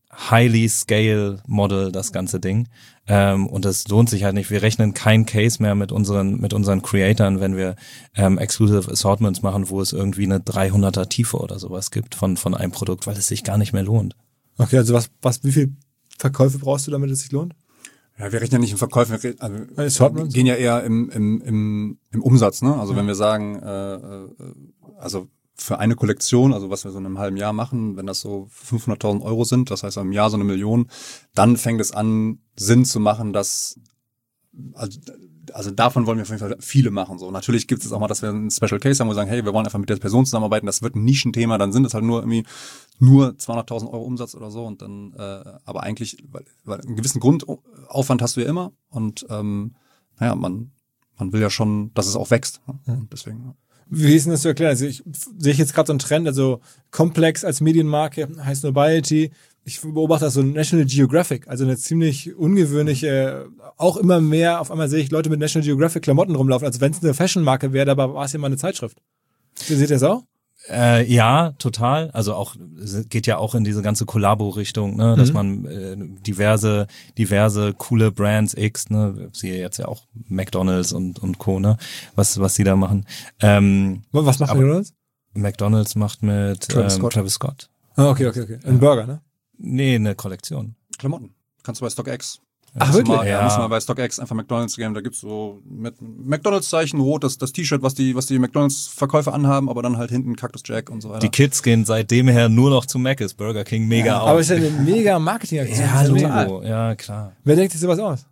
highly scale Model, das ganze Ding. Ähm, und das lohnt sich halt nicht. Wir rechnen kein Case mehr mit unseren mit unseren Creatoren, wenn wir ähm, Exclusive Assortments machen, wo es irgendwie eine dreihunderter Tiefe oder sowas gibt von von einem Produkt, weil es sich gar nicht mehr lohnt. Okay, also was was wie viel Verkäufe brauchst du, damit es sich lohnt? Ja, wir rechnen ja nicht im Verkäufen, wir re- also Assortments? gehen ja eher im im im, im Umsatz, ne? Also ja. Wenn wir sagen, äh, äh, also für eine Kollektion, also was wir so in einem halben Jahr machen, wenn das so fünfhunderttausend Euro sind, das heißt im Jahr so eine Million, dann fängt es an, Sinn zu machen, dass, also, also davon wollen wir auf jeden Fall viele machen. So natürlich gibt es auch mal, dass wir einen Special Case haben, wo wir sagen, hey, wir wollen einfach mit der Person zusammenarbeiten, das wird ein Nischenthema, dann sind es halt nur irgendwie nur zweihunderttausend Euro Umsatz oder so und dann, äh, aber eigentlich, weil, weil einen gewissen Grundaufwand hast du ja immer und ähm, naja, man man will ja schon, dass es auch wächst. Ne? Und deswegen. Ja. Wie ist denn das zu erklären? Also ich sehe ich jetzt gerade so einen Trend, also Complex als Medienmarke heißt Nobiety. Ich beobachte das so National Geographic, also eine ziemlich ungewöhnliche, auch immer mehr, auf einmal sehe ich Leute mit National Geographic Klamotten rumlaufen, als wenn es eine Fashionmarke wäre, dabei war es ja mal eine Zeitschrift. Seht ihr das auch? Äh, ja, total. Also auch geht ja auch in diese ganze Kollabo-Richtung, ne, dass mhm. man äh, diverse, diverse coole Brands X, ne, siehe jetzt ja auch McDonald's und und Co, ne, was was sie da machen. Ähm, was macht McDonald's? McDonald's macht mit Travis ähm, Scott. Travis Scott. Ah, okay, okay, okay. Ein ja. Burger, ne? Nee, eine Kollektion. Klamotten. Kannst du bei StockX. Ach, wirklich? Mal, ja, ja. muss mal bei StockX einfach McDonald's geben. Da gibt's so mit McDonald's-Zeichen rot, das, das T-Shirt, was die, was die McDonald's-Verkäufer anhaben, aber dann halt hinten Cactus Jack und so weiter. Die Kids gehen seitdem her nur noch zu Mc's, Burger King mega ja, auf. Aber es ist ja eine mega Marketingaktion. Ja, total. Logo. Ja, klar. Wer denkt sich sowas aus?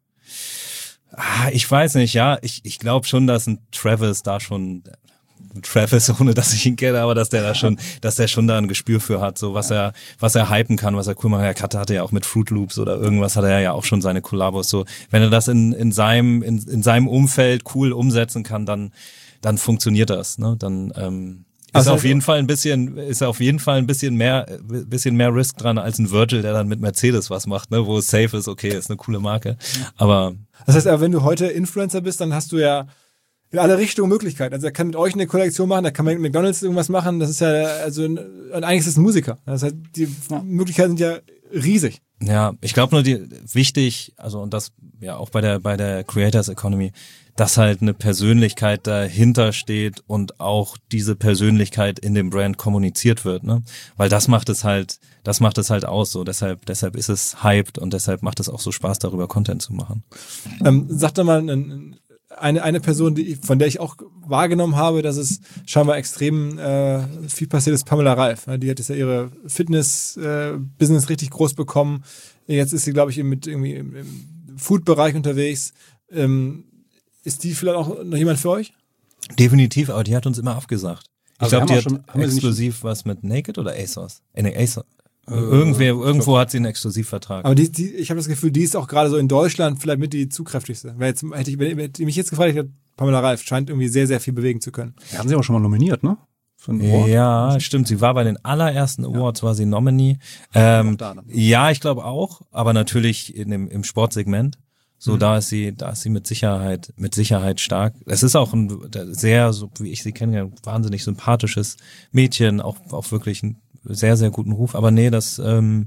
Ah, ich weiß nicht, ja, ich ich glaube schon, dass ein Travis da schon Travis, ohne dass ich ihn kenne, aber dass der da schon, dass der schon da ein Gespür für hat, so was er, was er hypen kann, was er cool macht. Er hatte ja auch mit Fruit Loops oder irgendwas hat er ja auch schon seine Kollabos. So, wenn er das in in seinem in, in seinem Umfeld cool umsetzen kann, dann dann funktioniert das, ne? Dann ähm, ist also, auf jeden Fall ein bisschen, ist auf jeden Fall ein bisschen mehr, bisschen mehr Risk dran als ein Virgil, der dann mit Mercedes was macht, ne? Wo es safe ist, okay, ist eine coole Marke, aber das heißt, aber wenn du heute Influencer bist, dann hast du ja in alle Richtungen Möglichkeiten. Also er kann mit euch eine Kollektion machen, er kann mit McDonald's irgendwas machen. Das ist ja, also und eigentlich ist es ein Musiker. Das heißt, die ja. Möglichkeiten sind ja riesig. Ja, ich glaube nur, die wichtig, also und das ja auch bei der bei der Creators Economy, dass halt eine Persönlichkeit dahinter steht und auch diese Persönlichkeit in dem Brand kommuniziert wird, ne? Weil das macht es halt, das macht es halt aus. So deshalb, deshalb ist es hyped und deshalb macht es auch so Spaß, darüber Content zu machen. Ähm, sag doch mal ein Eine, eine Person, die, von der ich auch wahrgenommen habe, dass es scheinbar extrem äh, viel passiert ist, Pamela Reif. Die hat jetzt ja ihre Fitness-Business äh, richtig groß bekommen. Jetzt ist sie, glaube ich, mit irgendwie im, im Food-Bereich unterwegs. Ähm, ist die vielleicht auch noch jemand für euch? Definitiv, aber die hat uns immer abgesagt. Ich also glaube, die hat schon, exklusiv was mit Naked oder ASOS? Äh, nee, ASOS. Irgendwer, irgendwo hat sie einen Exklusivvertrag. Aber die, die, ich habe das Gefühl, die ist auch gerade so in Deutschland vielleicht mit die zugkräftigste. Weil jetzt hätte ich, wenn ich mich jetzt gefragt hätte, Pamela Reif scheint irgendwie sehr, sehr viel bewegen zu können. Wir haben sie auch schon mal nominiert, ne? Für einen Award. Ja, stimmt. Sie war bei den allerersten Awards, ja. war sie Nominee. Ähm, da, ja, ich glaube auch, aber natürlich in dem, im Sportsegment. So, mhm. da ist sie, da ist sie mit Sicherheit, mit Sicherheit stark. Es ist auch ein sehr, so wie ich sie kenne, wahnsinnig sympathisches Mädchen, auch, auch wirklich ein sehr, sehr guten Ruf, aber nee, das ähm,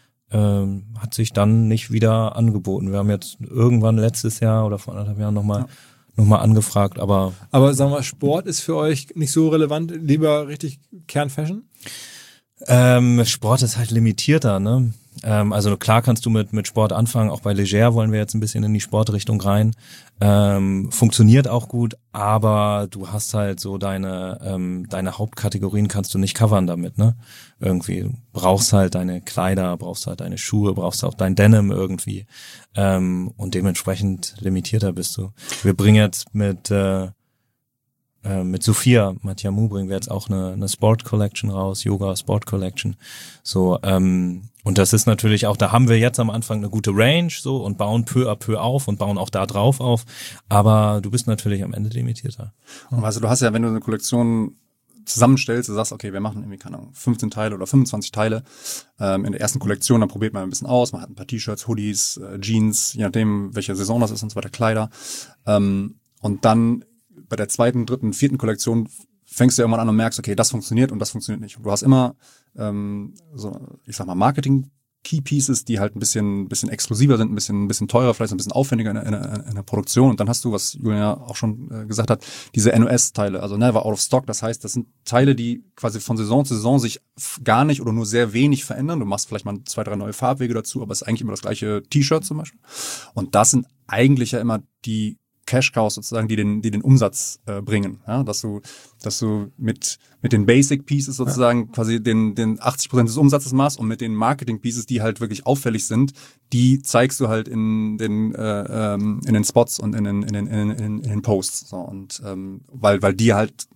ähm, hat sich dann nicht wieder angeboten. Wir haben jetzt irgendwann letztes Jahr oder vor anderthalb Jahren nochmal ja. noch mal angefragt, aber... Aber sagen wir, Sport ist für euch nicht so relevant, lieber richtig Kernfashion? Ähm, Sport ist halt limitierter, ne? Ähm, also klar kannst du mit mit Sport anfangen, auch bei Leger wollen wir jetzt ein bisschen in die Sportrichtung rein. Ähm, funktioniert auch gut, aber du hast halt so deine ähm, deine Hauptkategorien kannst du nicht covern damit, ne? Irgendwie du brauchst halt deine Kleider, brauchst halt deine Schuhe, brauchst auch dein Denim irgendwie ähm, und dementsprechend limitierter bist du. Wir bringen jetzt mit äh, mit Sophia Mathiamou bringen wir jetzt auch eine, eine Sport Collection raus, Yoga Sport Collection. So, ähm, und das ist natürlich auch, da haben wir jetzt am Anfang eine gute Range so und bauen peu à peu auf und bauen auch da drauf auf. Aber du bist natürlich am Ende limitierter. Und weißt du, du hast ja, wenn du eine Kollektion zusammenstellst, du sagst, okay, wir machen irgendwie, keine Ahnung, fünfzehn Teile oder fünfundzwanzig Teile ähm, in der ersten Kollektion, dann probiert man ein bisschen aus, man hat ein paar T-Shirts, Hoodies, äh, Jeans, je nachdem, welche Saison das ist und so weiter, Kleider. Ähm, und dann bei der zweiten, dritten, vierten Kollektion fängst du irgendwann an und merkst, okay, das funktioniert und das funktioniert nicht. Und du hast immer ähm, so, ich sag mal, Marketing Key Pieces, die halt ein bisschen, bisschen exklusiver sind, ein bisschen, ein bisschen teurer, vielleicht ein bisschen aufwendiger in, in, in der Produktion. Und dann hast du, was Julian ja auch schon äh, gesagt hat, diese N O S-Teile, also Never Out of Stock. Das heißt, das sind Teile, die quasi von Saison zu Saison sich f- gar nicht oder nur sehr wenig verändern. Du machst vielleicht mal zwei, drei neue Farbwege dazu, aber es ist eigentlich immer das gleiche T-Shirt zum Beispiel. Und das sind eigentlich ja immer die Cash-Cows sozusagen, die den, die den Umsatz äh, bringen, ja, dass du, dass du mit mit den Basic Pieces sozusagen ja. quasi den den achtzig Prozent des Umsatzes machst und mit den Marketing Pieces, die halt wirklich auffällig sind, die zeigst du halt in den äh, ähm, in den Spots und in den in den in den, in den Posts, so und ähm, weil weil die halt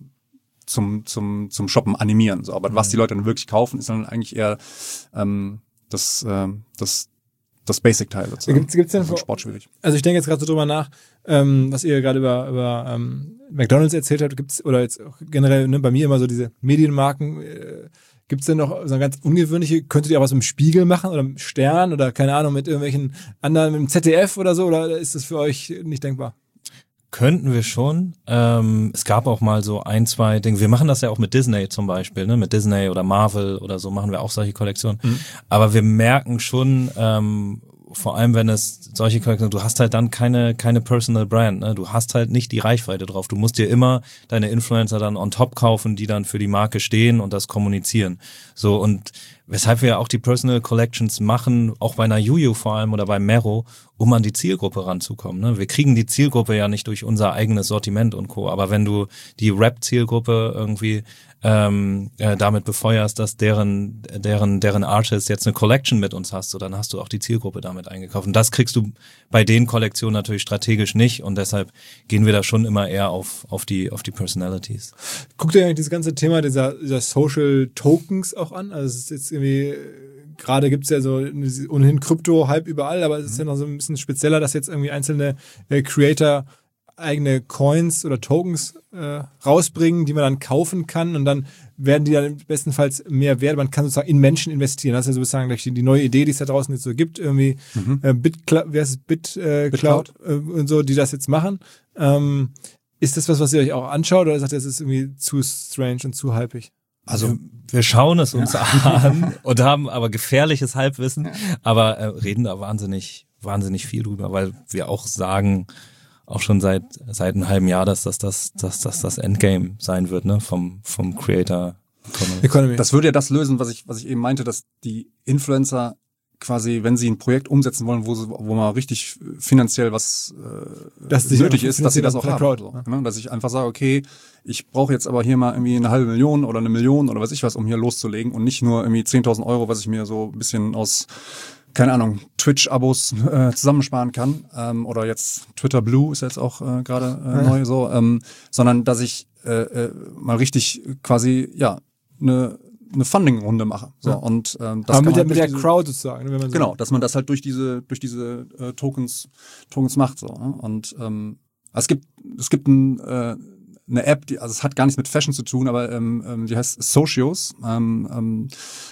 zum zum zum Shoppen animieren, so, aber mhm. was die Leute dann wirklich kaufen, ist dann eigentlich eher ähm, das äh, das das Basic-Teil sozusagen. Gibt's, gibt's denn also Sport schwierig. Also ich denke jetzt gerade so drüber nach, ähm, was ihr gerade über, über ähm, McDonald's erzählt habt, gibt's oder jetzt auch generell ne, bei mir immer so diese Medienmarken, äh, gibt's denn noch so eine ganz ungewöhnliche, könntet ihr auch was mit dem Spiegel machen oder mit dem Stern oder keine Ahnung, mit irgendwelchen anderen, mit dem Z D F oder so, oder ist das für euch nicht denkbar? Könnten wir schon. Ähm, es gab auch mal so ein, zwei Dinge. Wir machen das ja auch mit Disney zum Beispiel, ne? Mit Disney oder Marvel oder so machen wir auch solche Kollektionen. Mhm. Aber wir merken schon, ähm, vor allem wenn es solche Kollektionen, du hast halt dann keine keine Personal Brand, ne? Du hast halt nicht die Reichweite drauf. Du musst dir immer deine Influencer dann on top kaufen, die dann für die Marke stehen und das kommunizieren. So, und weshalb wir auch die Personal Collections machen, auch bei einer Juju vor allem oder bei Mero, um an die Zielgruppe ranzukommen. Ne? Wir kriegen die Zielgruppe ja nicht durch unser eigenes Sortiment und Co. Aber wenn du die Rap-Zielgruppe irgendwie ähm, äh, damit befeuerst, dass deren deren deren Artist jetzt eine Collection mit uns hast, so dann hast du auch die Zielgruppe damit eingekauft. Und das kriegst du bei den Kollektionen natürlich strategisch nicht. Und deshalb gehen wir da schon immer eher auf auf die auf die Personalities. Guckt ihr eigentlich dieses ganze Thema dieser, dieser Social Tokens auch an? Also es ist jetzt irgendwie, gerade gibt's ja so ohnehin Krypto-Hype überall, aber es ist ja noch so ein bisschen spezieller, dass jetzt irgendwie einzelne äh, Creator eigene Coins oder Tokens äh, rausbringen, die man dann kaufen kann, und dann werden die dann bestenfalls mehr wert. Man kann sozusagen in Menschen investieren. Das ist ja sozusagen gleich die, die neue Idee, die es da draußen jetzt so gibt, irgendwie mhm. äh, BitCloud, wer ist Bit, äh, Cloud äh, und so, die das jetzt machen. Ähm, ist das was, was ihr euch auch anschaut, oder sagt ihr, das ist irgendwie zu strange und zu hypig? Also wir schauen es uns ja. an und haben aber gefährliches Halbwissen, ja. aber äh, reden da wahnsinnig, wahnsinnig viel drüber, weil wir auch sagen, auch schon seit seit einem halben Jahr, dass das das dass das das Endgame sein wird, ne, vom vom Creator Economy. Das würde ja das lösen, was ich was ich eben meinte, dass die Influencer quasi, wenn sie ein Projekt umsetzen wollen, wo sie, wo man richtig finanziell was äh, das nötig ist, dass sie das auch haben. So, ja. ne? Dass ich einfach sage, okay, ich brauche jetzt aber hier mal irgendwie eine halbe Million oder eine Million oder weiß ich was, um hier loszulegen, und nicht nur irgendwie zehntausend Euro, was ich mir so ein bisschen aus, keine Ahnung, Twitch-Abos äh, zusammensparen kann, ähm, oder jetzt Twitter Blue ist jetzt auch äh, gerade äh, ja. neu so, ähm, sondern dass ich äh, äh, mal richtig quasi, ja, eine eine Funding-Runde mache. So, ja. und ähm, das aber mit, kann der, mit der diese, Crowd sozusagen. Wenn man so genau, dass man das halt durch diese durch diese äh, Tokens Tokens macht. So, ne? Und ähm, es gibt es gibt ein, äh, eine App, die, also es hat gar nichts mit Fashion zu tun, aber ähm, die heißt Socios. Ähm, ähm,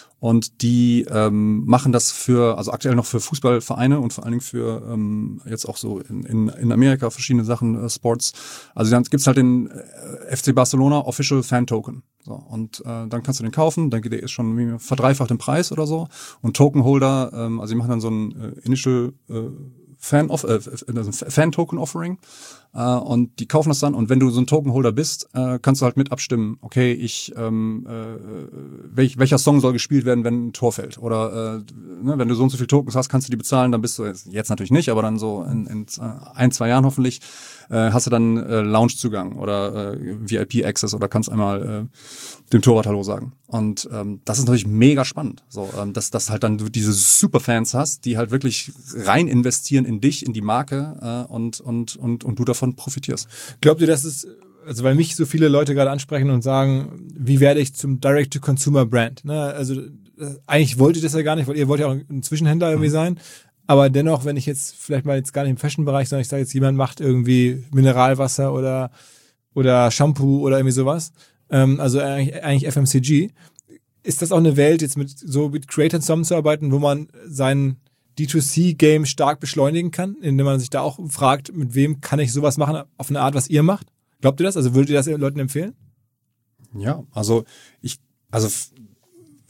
Und die ähm, machen das für, also aktuell noch für Fußballvereine und vor allen Dingen für ähm, jetzt auch so in, in, in Amerika verschiedene Sachen, äh, Sports. Also dann gibt's halt den äh, F C Barcelona Official Fan Token. So, und äh, dann kannst du den kaufen, dann geht der ist schon wie verdreifacht im Preis oder so. Und Tokenholder, ähm, also die machen dann so ein äh, Initial äh, Fan of äh, Fan Token Offering, äh, und die kaufen das dann, und wenn du so ein Tokenholder bist, äh, kannst du halt mit abstimmen, okay, ich ähm, äh, welch, welcher Song soll gespielt werden, wenn ein Tor fällt, oder äh, ne, wenn du so und so viele Tokens hast, kannst du die bezahlen, dann bist du jetzt, jetzt natürlich nicht, aber dann so in, in ein, zwei Jahren hoffentlich äh, hast du dann äh, Loungezugang oder äh, V I P Access oder kannst einmal äh, dem Torwart Hallo sagen. Und ähm, das ist natürlich mega spannend, so ähm, dass dass halt dann du diese Superfans hast, die halt wirklich rein investieren in dich, in die Marke, äh, und und und und du davon profitierst. Glaubt ihr, dass es, also weil mich so viele Leute gerade ansprechen und sagen, wie werde ich zum Direct-to-Consumer-Brand? Ne? Also eigentlich wollt ihr das ja gar nicht, weil ihr wollt ja auch ein Zwischenhändler irgendwie mhm. sein. Aber dennoch, wenn ich jetzt vielleicht mal jetzt gar nicht im Fashion-Bereich, sondern ich sage jetzt, jemand macht irgendwie Mineralwasser oder oder Shampoo oder irgendwie sowas, ähm, also eigentlich, eigentlich F M C G, ist das auch eine Welt, jetzt mit so mit Creators zusammenzuarbeiten, wo man seinen D zwei C-Game stark beschleunigen kann, indem man sich da auch fragt, mit wem kann ich sowas machen, auf eine Art, was ihr macht? Glaubt ihr das? Also würdet ihr das Leuten empfehlen? Ja, also ich, also f-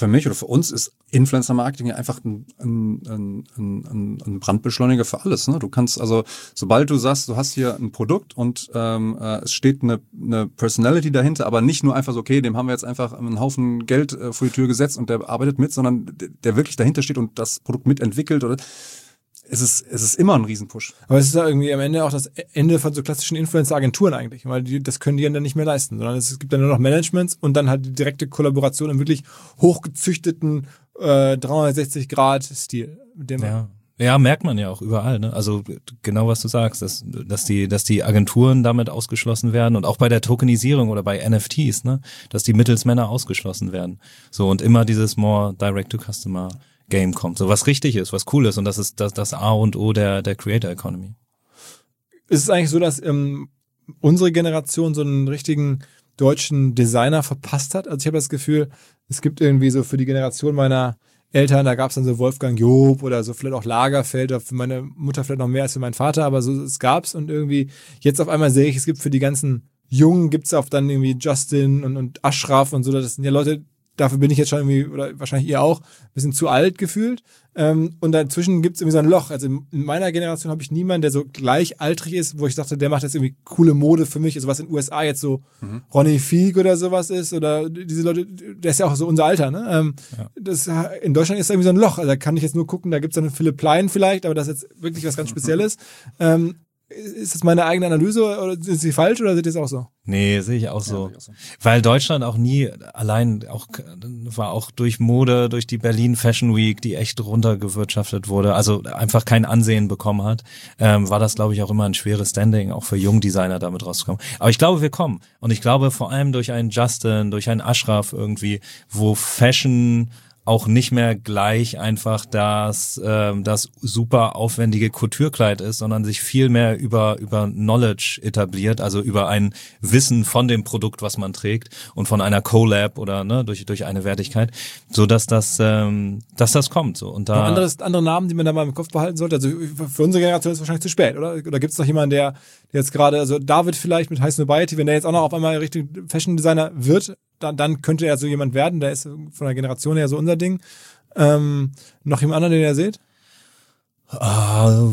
für mich oder für uns ist Influencer-Marketing ja einfach ein, ein, ein, ein, ein Brandbeschleuniger für alles. Ne? Du kannst also, sobald du sagst, du hast hier ein Produkt und ähm, äh, es steht eine, eine Personality dahinter, aber nicht nur einfach so, okay, dem haben wir jetzt einfach einen Haufen Geld äh, vor die Tür gesetzt und der arbeitet mit, sondern der, der wirklich dahinter steht und das Produkt mitentwickelt oder es ist, es ist immer ein Riesenpush. Aber es ist ja irgendwie am Ende auch das Ende von so klassischen Influencer-Agenturen eigentlich, weil die, das können die dann nicht mehr leisten, sondern es gibt dann nur noch Managements und dann halt die direkte Kollaboration im wirklich hochgezüchteten äh, dreihundertsechzig Grad Stil. Mit dem ja. Ja, merkt man ja auch überall, ne? Also genau was du sagst, dass, dass die, dass die Agenturen damit ausgeschlossen werden und auch bei der Tokenisierung oder bei N F Ts, ne? Dass die Mittelsmänner ausgeschlossen werden. So und immer dieses more Direct-to-Customer Game kommt, so was richtig ist, was cool ist und das ist das, das A und O der, der Creator Economy. Ist es eigentlich so, dass ähm, unsere Generation so einen richtigen deutschen Designer verpasst hat? Also ich habe das Gefühl, es gibt irgendwie so für die Generation meiner Eltern, da gab es dann so Wolfgang Job oder so vielleicht auch Lagerfeld, oder für meine Mutter vielleicht noch mehr als für meinen Vater, aber so es gab's und irgendwie jetzt auf einmal sehe ich, es gibt für die ganzen Jungen gibt's auch dann irgendwie Justin und, und Ashraf und so, das sind ja Leute, dafür bin ich jetzt schon irgendwie, oder wahrscheinlich ihr auch, ein bisschen zu alt gefühlt. Ähm, und dazwischen gibt's irgendwie so ein Loch. Also in meiner Generation habe ich niemanden, der so gleichaltrig ist, wo ich dachte, der macht jetzt irgendwie coole Mode für mich. Also was in den U S A jetzt so mhm. Ronnie Fieg oder sowas ist, oder diese Leute, der ist ja auch so unser Alter, ne? Ähm, ja. Das, in Deutschland ist da irgendwie so ein Loch. Also da kann ich jetzt nur gucken, da gibt's dann Philipp Plein vielleicht, aber das ist jetzt wirklich was ganz Spezielles. Ähm, Ist das meine eigene Analyse oder ist sie falsch oder seht ihr es auch so? Nee, sehe ich auch so. Ja, ich auch so. Weil Deutschland auch nie allein auch war auch durch Mode, durch die Berlin Fashion Week, die echt runtergewirtschaftet wurde, also einfach kein Ansehen bekommen hat, ähm, war das, glaube ich, auch immer ein schweres Standing, auch für Jungdesigner damit rauszukommen. Aber ich glaube, wir kommen. Und ich glaube vor allem durch einen Justin, durch einen Ashraf irgendwie, wo Fashion auch nicht mehr gleich einfach das ähm, das super aufwendige Couture-Kleid ist, sondern sich viel mehr über über Knowledge etabliert, also über ein Wissen von dem Produkt, was man trägt und von einer Collab oder ne durch durch eine Wertigkeit, so dass das ähm, dass das kommt so und da anderes andere Namen, die man da mal im Kopf behalten sollte. Also für unsere Generation ist es wahrscheinlich zu spät, oder? Oder gibt es noch jemanden, der jetzt gerade, also David vielleicht mit High Snobiety, wenn der jetzt auch noch auf einmal richtig Fashion Designer wird, dann, dann könnte er so jemand werden, der ist von der Generation her so unser Ding. Ähm, noch jemand anderen, den ihr seht? Ah,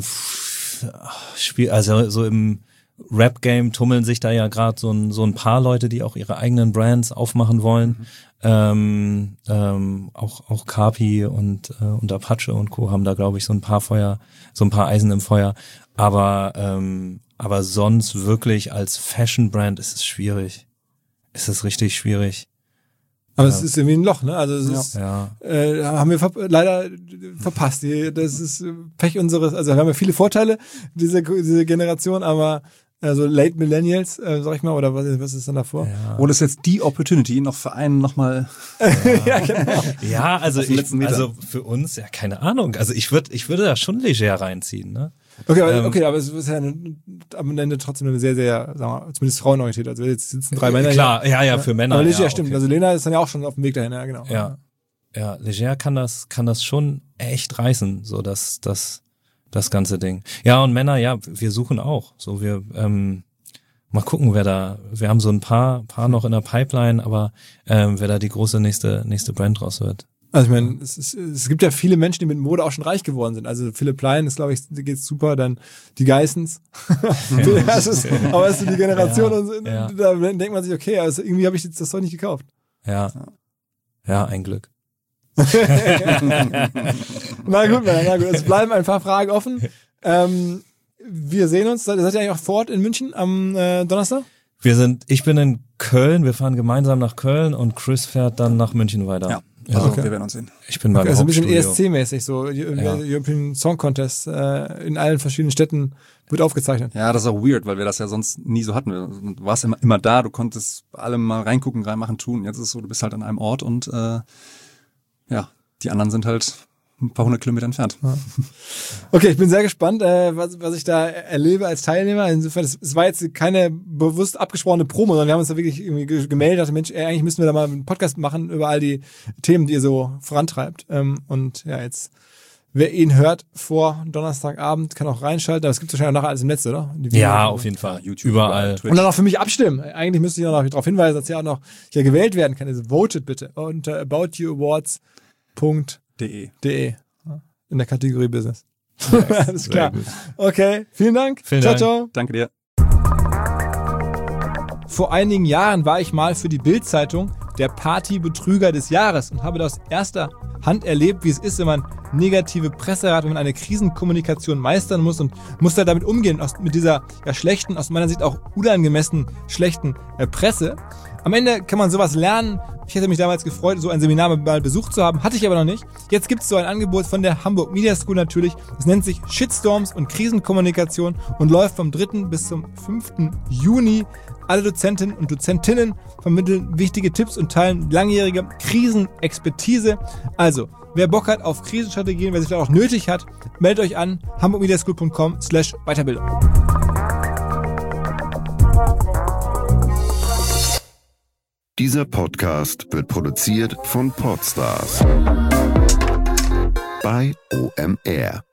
Spiel, also so im Rap-Game tummeln sich da ja gerade so ein, so ein paar Leute, die auch ihre eigenen Brands aufmachen wollen. Mhm. Ähm, ähm, auch auch Kapi und äh, und Apache und Co. haben da, glaube ich, so ein paar Feuer, so ein paar Eisen im Feuer. Aber ähm, aber sonst wirklich als Fashion-Brand ist es schwierig. Ist es richtig schwierig. Aber ja. es ist irgendwie ein Loch, ne? Also es ist, ja. äh, haben wir ver- leider verpasst. Die, das ist Pech unseres, also wir haben ja viele Vorteile, diese, diese Generation, aber also Late Millennials, äh, sag ich mal, oder was, was ist dann davor? Ja. Oder ist jetzt die Opportunity, noch für einen nochmal ja, genau. Ja, also ich, also für uns, ja, keine Ahnung. Also ich würde ich würde da schon leger reinziehen, ne? Okay, aber, ähm, okay, aber es ist ja eine, am Ende trotzdem eine sehr, sehr, sagen wir, zumindest frauenorientiert. Also jetzt sitzen drei Männer. Klar, ja, ja, für Männer. Aber leger, ja, stimmt. Okay. Also Lena ist dann ja auch schon auf dem Weg dahin, ja, genau. Ja, ja, leger kann das, kann das schon echt reißen, so das, das, das ganze Ding. Ja, und Männer, ja, wir suchen auch. So, wir, ähm, mal gucken, wer da, wir haben so ein paar, paar noch in der Pipeline, aber ähm, wer da die große nächste, nächste Brand draus wird. Also ich meine, es, ist, es gibt ja viele Menschen, die mit Mode auch schon reich geworden sind. Also Philipp Plein ist, glaube ich, geht's super. Dann die Geissens. Ja, das ist, aber es ist die Generation, ja, und so, ja. Da denkt man sich, okay, also irgendwie habe ich jetzt das Zeug nicht gekauft. Ja, ja, ein Glück. Na gut, na gut. Es bleiben ein paar Fragen offen. Ähm, wir sehen uns. Seid ihr eigentlich auch vor Ort in München am äh, Donnerstag? Wir sind, ich bin in Köln. Wir fahren gemeinsam nach Köln und Chris fährt dann nach München weiter. Ja. Also okay. Wir werden uns sehen. Ich bin beim okay, also ein bisschen Hauptstudio. E S C-mäßig so. Ja. European Song Contest äh, in allen verschiedenen Städten wird aufgezeichnet. Ja, das ist auch weird, weil wir das ja sonst nie so hatten. Du warst immer, immer da, du konntest alle mal reingucken, reinmachen, tun. Jetzt ist es so, du bist halt an einem Ort und äh, ja, die anderen sind halt ein paar hundert Kilometer entfernt. Ja. Okay, ich bin sehr gespannt, äh, was, was ich da erlebe als Teilnehmer. Insofern, es war jetzt keine bewusst abgesprochene Promo, sondern wir haben uns da wirklich irgendwie gemeldet, dachte, Mensch, ey, eigentlich müssen wir da mal einen Podcast machen über all die Themen, die ihr so vorantreibt. Ähm, und ja, jetzt wer ihn hört vor Donnerstagabend, kann auch reinschalten. Aber es gibt wahrscheinlich auch nachher alles im Netz, oder? Die Ja, auf jeden Fall. YouTube, Überall. Twitch. Und dann auch für mich abstimmen. Eigentlich müsste ich auch noch darauf hinweisen, dass ja auch noch hier gewählt werden kann. Also votet bitte unter about you awards punkt de De. in der Kategorie Business. Alles klar. gut. Okay, vielen Dank. Vielen ciao, Dank. ciao. Danke dir. Vor einigen Jahren war ich mal für die Bild-Zeitung der Partybetrüger des Jahres und habe da aus erster Hand erlebt, wie es ist, wenn man negative Presse hat, wenn man eine Krisenkommunikation meistern muss und muss da damit umgehen, aus, mit dieser ja, schlechten, aus meiner Sicht auch unangemessen schlechten äh, Presse. Am Ende kann man sowas lernen. Ich hätte mich damals gefreut, so ein Seminar mal besucht zu haben, hatte ich aber noch nicht. Jetzt gibt es so ein Angebot von der Hamburg Media School natürlich. Es nennt sich Shitstorms und Krisenkommunikation und läuft vom dritten bis zum fünften Juni. Alle Dozentinnen und Dozentinnen vermitteln wichtige Tipps und teilen langjährige Krisenexpertise. Also, wer Bock hat auf Krisenstrategien, wer sich da auch nötig hat, meldet euch an hamburgmediaschool punkt com slash Weiterbildung. Dieser Podcast wird produziert von Podstars bei O M R.